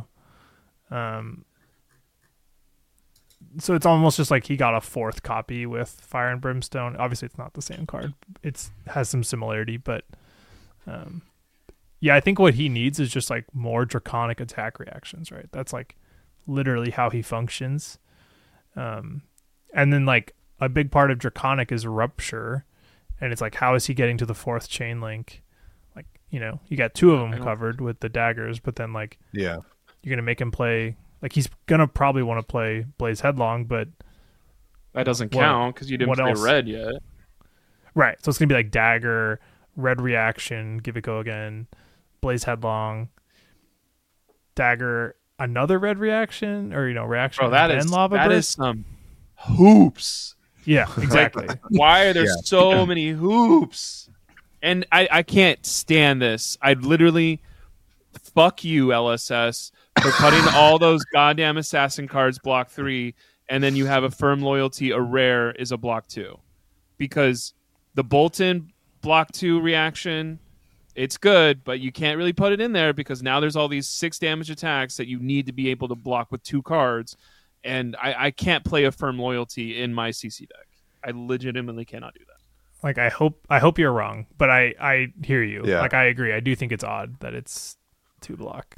So it's almost just like he got a 4th copy with Fire and Brimstone. Obviously, it's not the same card. It has some similarity, but yeah, I think what he needs is just like more draconic attack reactions, right? That's like literally how he functions. And then like a big part of draconic is Rupture, and it's like, how is he getting to the 4th chain link? Like, you got 2 of them covered with the daggers, but then like, yeah, you're gonna make him play. Like he's gonna probably want to play Blaze Headlong, but that doesn't count because you didn't play red yet. Right. So it's gonna be like dagger, red reaction, give it go again, Blaze Headlong, dagger, another red reaction, or reaction. Bro, that and is lava that burst. is some hoops. Yeah, exactly. Why are there so many hoops? And I can't stand this. I'd literally fuck you, LSS, for putting all those goddamn assassin cards block 3, and then you have a firm loyalty, a rare is a block 2. Because the Bolton block 2 reaction, it's good, but you can't really put it in there because now there's all these 6 damage attacks that you need to be able to block with 2 cards. and I can't play Affirm Loyalty in my CC deck. I legitimately cannot do that. Like I hope you're wrong, but I hear you. Yeah. Like I agree. I do think it's odd that it's 2-block.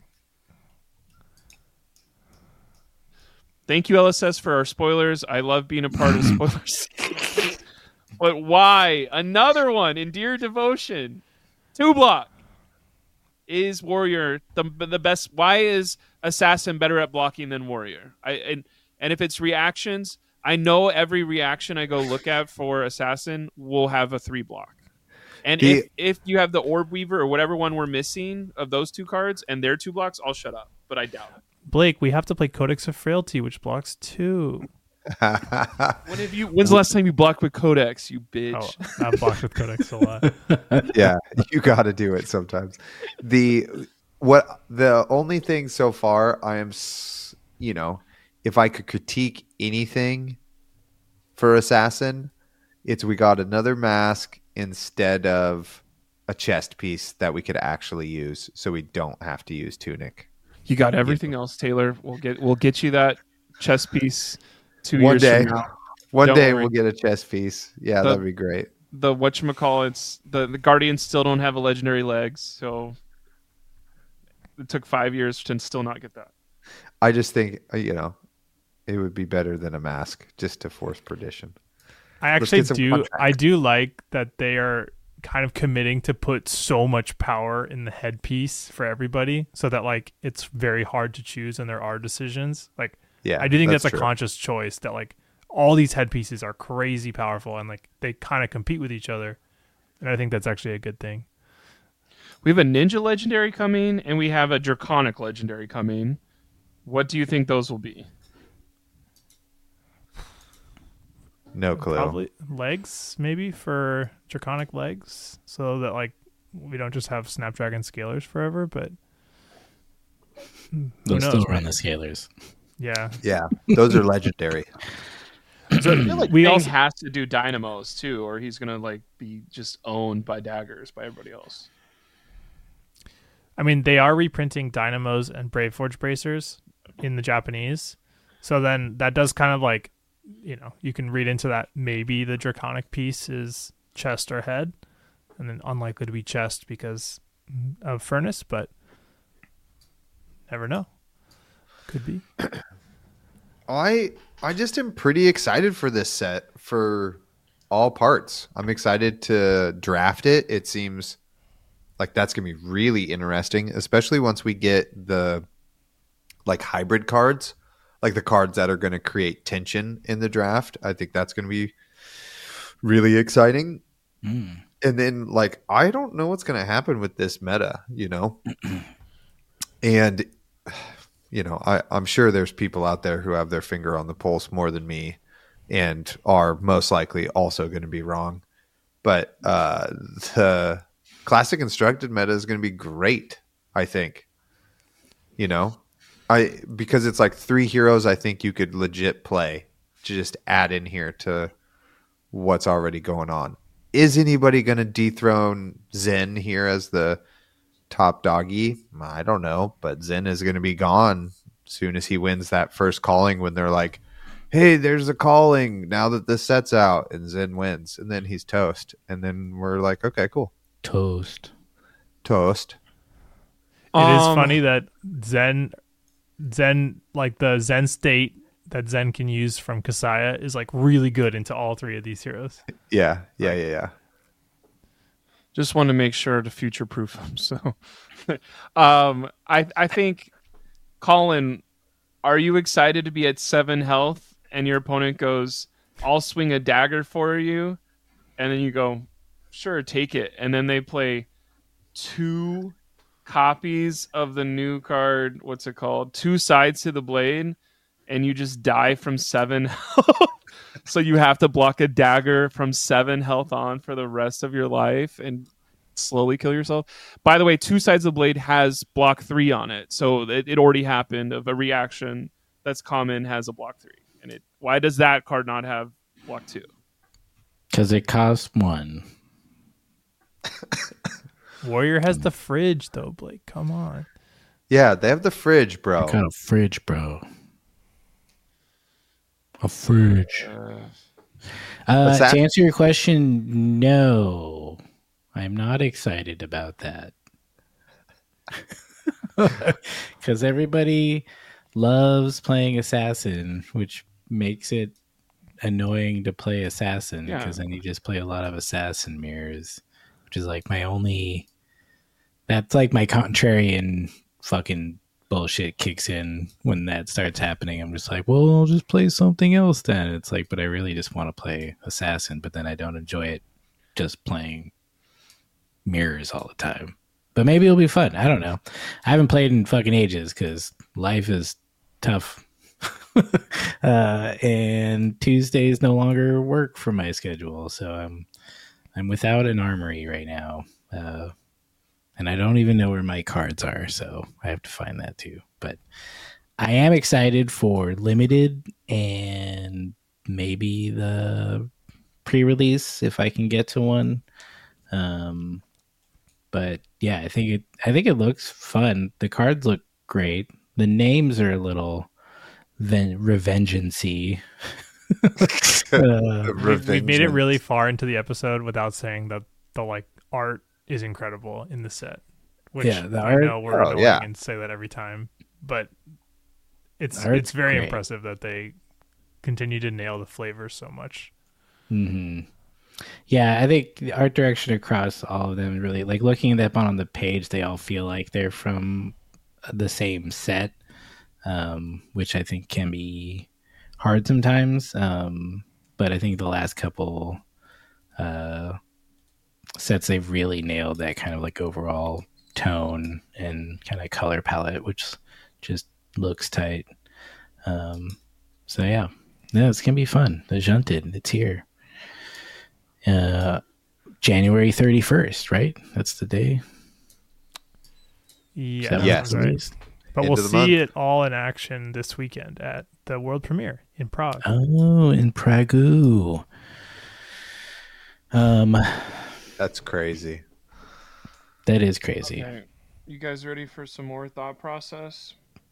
Thank you, LSS, for our spoilers. I love being a part of spoilers. But why? Another one, Endear Devotion. 2-block. Is Warrior the best? Why is Assassin better at blocking than Warrior? And if it's reactions, I know every reaction I go look at for Assassin will have a 3-block. And if you have the Orb Weaver or whatever one we're missing of those 2 cards and they're 2 blocks, I'll shut up. But I doubt it. Blake, we have to play Codex of Frailty, which blocks 2. When's the last time you blocked with Codex, you bitch? Oh, I've blocked with Codex a lot. Yeah, you got to do it sometimes. The only thing so far I am, if I could critique anything for Assassin, it's we got another mask instead of a chest piece that we could actually use, so we don't have to use Tunic. You got everything else, Taylor. We'll get you that chess piece 2 One years day. from now. One Don't day worry. we'll get a chest piece. Yeah, that'd be great. The whatchamacallits, the Guardians still don't have a legendary legs, so it took 5 years to still not get that. I just think it would be better than a mask just to force perdition. I actually do like that they are kind of committing to put so much power in the headpiece for everybody, so that like it's very hard to choose and there are decisions. Like, Yeah, I do think that's a true. conscious choice that like all these headpieces are crazy powerful and like they kind of compete with each other, and I think that's actually a good thing. We have a Ninja Legendary coming, and we have a Draconic Legendary coming. What do you think those will be? No clue. Probably legs, maybe for Draconic legs, so that like we don't just have Snapdragon Scalers forever. But who They'll knows, still run man? the scalers. Yeah. Yeah, those are legendary. So I feel like we Fang also has to do Dynamos too, or he's gonna like be just owned by daggers by everybody else. I mean, they are reprinting Dynamos and Brave Forge Bracers in the Japanese. So then that does kind of like, you can read into that maybe the Draconic piece is chest or head, and then unlikely to be chest because of Furnace, but never know. Could be. I just am pretty excited for this set for all parts. I'm excited to draft it. It seems like that's going to be really interesting, especially once we get the like hybrid cards, like the cards that are going to create tension in the draft. I think that's going to be really exciting. Mm. And then like, I don't know what's going to happen with this meta, and I'm sure there's people out there who have their finger on the pulse more than me and are most likely also going to be wrong. But the classic constructed meta is going to be great, I think. Because it's like 3 heroes I think you could legit play to just add in here to what's already going on. Is anybody going to dethrone Zen here as the top doggy? I don't know, but Zen is going to be gone as soon as he wins that first calling, when they're like, hey, there's a calling now that this set's out, and Zen wins, and then he's toast, and then we're like, okay, cool. Toast. It is funny that Zen, like the Zen state that Zen can use from Kasaya is like really good into all 3 of these heroes. Yeah. Just want to make sure to future-proof them. So, I think, Colin, are you excited to be at 7 health and your opponent goes, I'll swing a dagger for you, and then you go, sure, take it, and then they play 2 copies of the new card, what's it called? 2 sides to the blade, and you just die from 7 health. So you have to block a dagger from 7 health on for the rest of your life and slowly kill yourself. By the way, 2 sides of the blade has block 3 on it. So it already happened of a reaction that's common has a block 3. And why does that card not have block 2? Because it costs 1. Warrior has the fridge though, Blake. Come on. Yeah, they have the fridge, bro. What kind of fridge, bro? A fridge. What's that? To answer your question, no, I'm not excited about that. Because everybody loves playing Assassin, which makes it annoying to play Assassin because then you just play a lot of Assassin mirrors, which is like that's like my contrarian fucking bullshit kicks in when that starts happening. I'm just like, well, I'll just play something else then. It's like, but I really just want to play Assassin, but then I don't enjoy it just playing mirrors all the time. But maybe it'll be fun. I don't know. I haven't played in fucking ages because life is tough. And Tuesdays no longer work for my schedule, so I'm without an armory right now. And I don't even know where my cards are, so I have to find that too. But I am excited for Limited and maybe the pre-release if I can get to one. But yeah, I think it looks fun. The cards look great. The names are a little revengeancy. We've made it really far into the episode without saying that the like art is incredible in the set. Which the I art, know we're annoying and say that every time, but it's very great. impressive that they continue to nail the flavor so much. Mm-hmm. Yeah, I think the art direction across all of them really, like looking at them on the page, they all feel like they're from the same set, which I think can be hard sometimes. But I think the last couple sets, they've really nailed that kind of like overall tone and kind of color palette, which just looks tight. So yeah, it's gonna be fun. The Junted, it's here. January 31st, right? That's the day. Yeah, yes. Right. But we'll see it all in action this weekend at the world premiere in Prague. Oh, in Prague. That's crazy. That is crazy. Okay. You guys ready for some more thought process?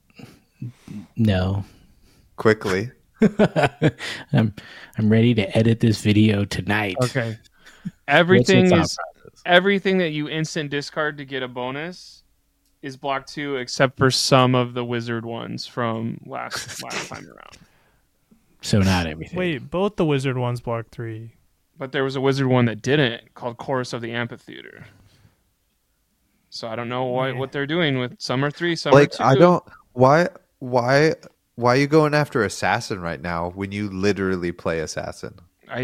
No. Quickly. I'm ready to edit this video tonight. Okay. Everything that you instant discard to get a bonus is block 2, except for some of the wizard ones from last time around. So not everything. Wait, both the wizard ones block 3. But there was a wizard one that didn't, called Chorus of the Amphitheater. So I don't know what they're doing with some are 3, some are 2. I don't. Why are you going after Assassin right now when you literally play Assassin?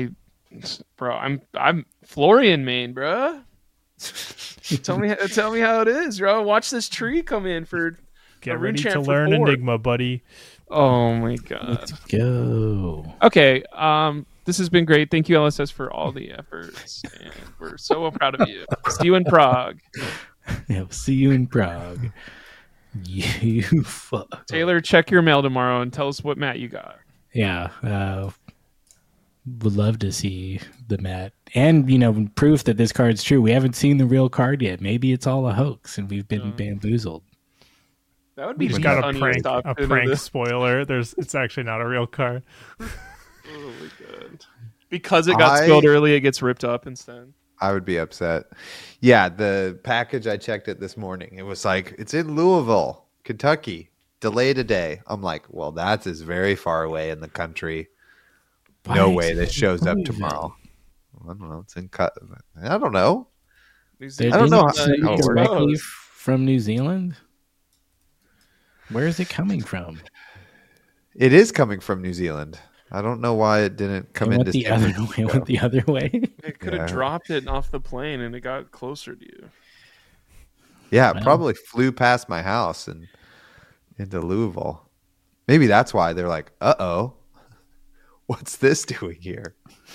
I'm Florian main, bro. tell me how it is, bro. Watch this tree come in for get ready to learn Enigma, buddy. Oh my god. Let's go. Okay, this has been great. Thank you, LSS, for all the efforts, and we're so proud of you. See you in Prague. Yeah, see you in Prague. You fuck. Taylor, check your mail tomorrow and tell us what mat you got. Yeah, would love to see the mat and proof that this card's true. We haven't seen the real card yet. Maybe it's all a hoax and we've been bamboozled. That would be just got a prank spoiler. It's actually not a real card. Oh my god! Because it got spilled early, it gets ripped up instead. I would be upset. Yeah, the package, I checked it this morning. It was like, it's in Louisville, Kentucky. Delayed a day. I'm like, well, that is very far away in the country. No way this shows up tomorrow. I don't know. It's in I don't know. I don't know how directly from New Zealand. Where is it coming from? It is coming from New Zealand. I don't know why it didn't come into the other way. It went the other way. It could have dropped it off the plane and it got closer to you. Yeah, it probably flew past my house and into Louisville. Maybe that's why they're like, uh-oh, what's this doing here?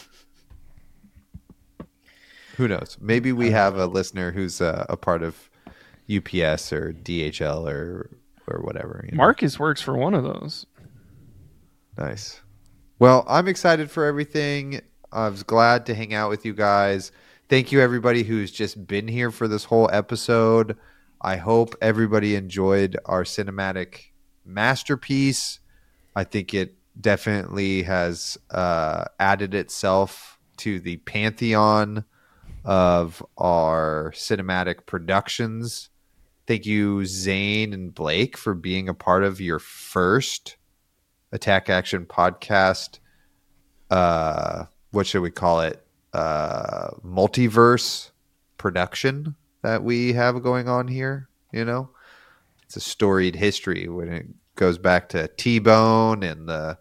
Who knows? Maybe we have a listener who's a part of UPS or DHL or whatever. Marcus works for one of those. Nice. Well, I'm excited for everything. I was glad to hang out with you guys. Thank you, everybody who's just been here for this whole episode. I hope everybody enjoyed our cinematic masterpiece. I think it definitely has added itself to the pantheon of our cinematic productions. Thank you, Zane and Blake, for being a part of your first Attack Action podcast. What should we call it? Multiverse production that we have going on here. You know, it's a storied history when it goes back to T-Bone and the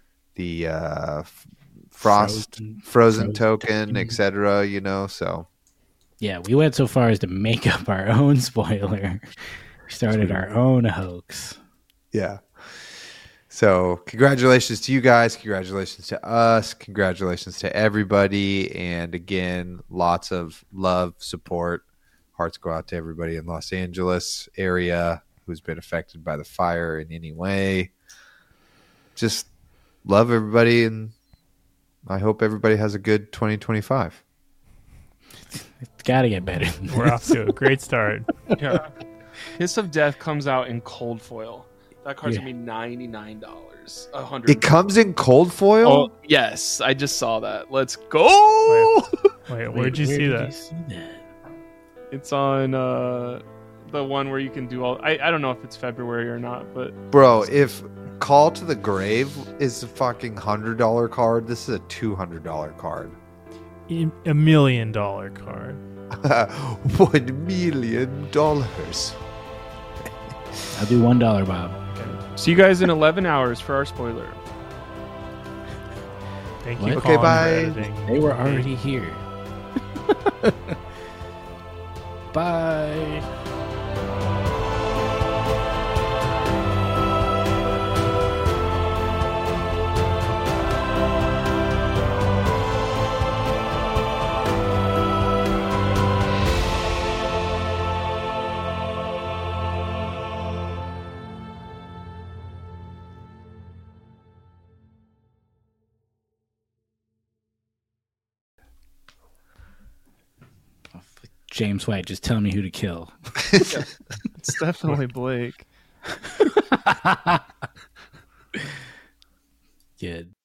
Frozen token, etc. You know, so yeah, we went so far as to make up our own spoiler. We started our own hoax. Yeah. So congratulations to you guys. Congratulations to us. Congratulations to everybody. And again, lots of love, support. Hearts go out to everybody in Los Angeles area who's been affected by the fire in any way. Just love everybody, and I hope everybody has a good 2025. It's got to get better. We're off to a great start. Yeah. Hiss of Death comes out in cold foil. That card's going to be $99. $100. It comes in cold foil? Oh, yes. I just saw that. Let's go. Wait, where'd you see that? It's on the one where you can do all... I don't know if it's February or not, but... Bro, if Call to the Grave is a fucking $100 card, this is a $200 card. $1 million card. $1 million. I'll do $1, Bob. See you guys in 11 hours for our spoiler. Thank you. Okay, Colin, bye. for editing. They were already here. Bye. James White, just tell me who to kill. It's definitely Blake. Good.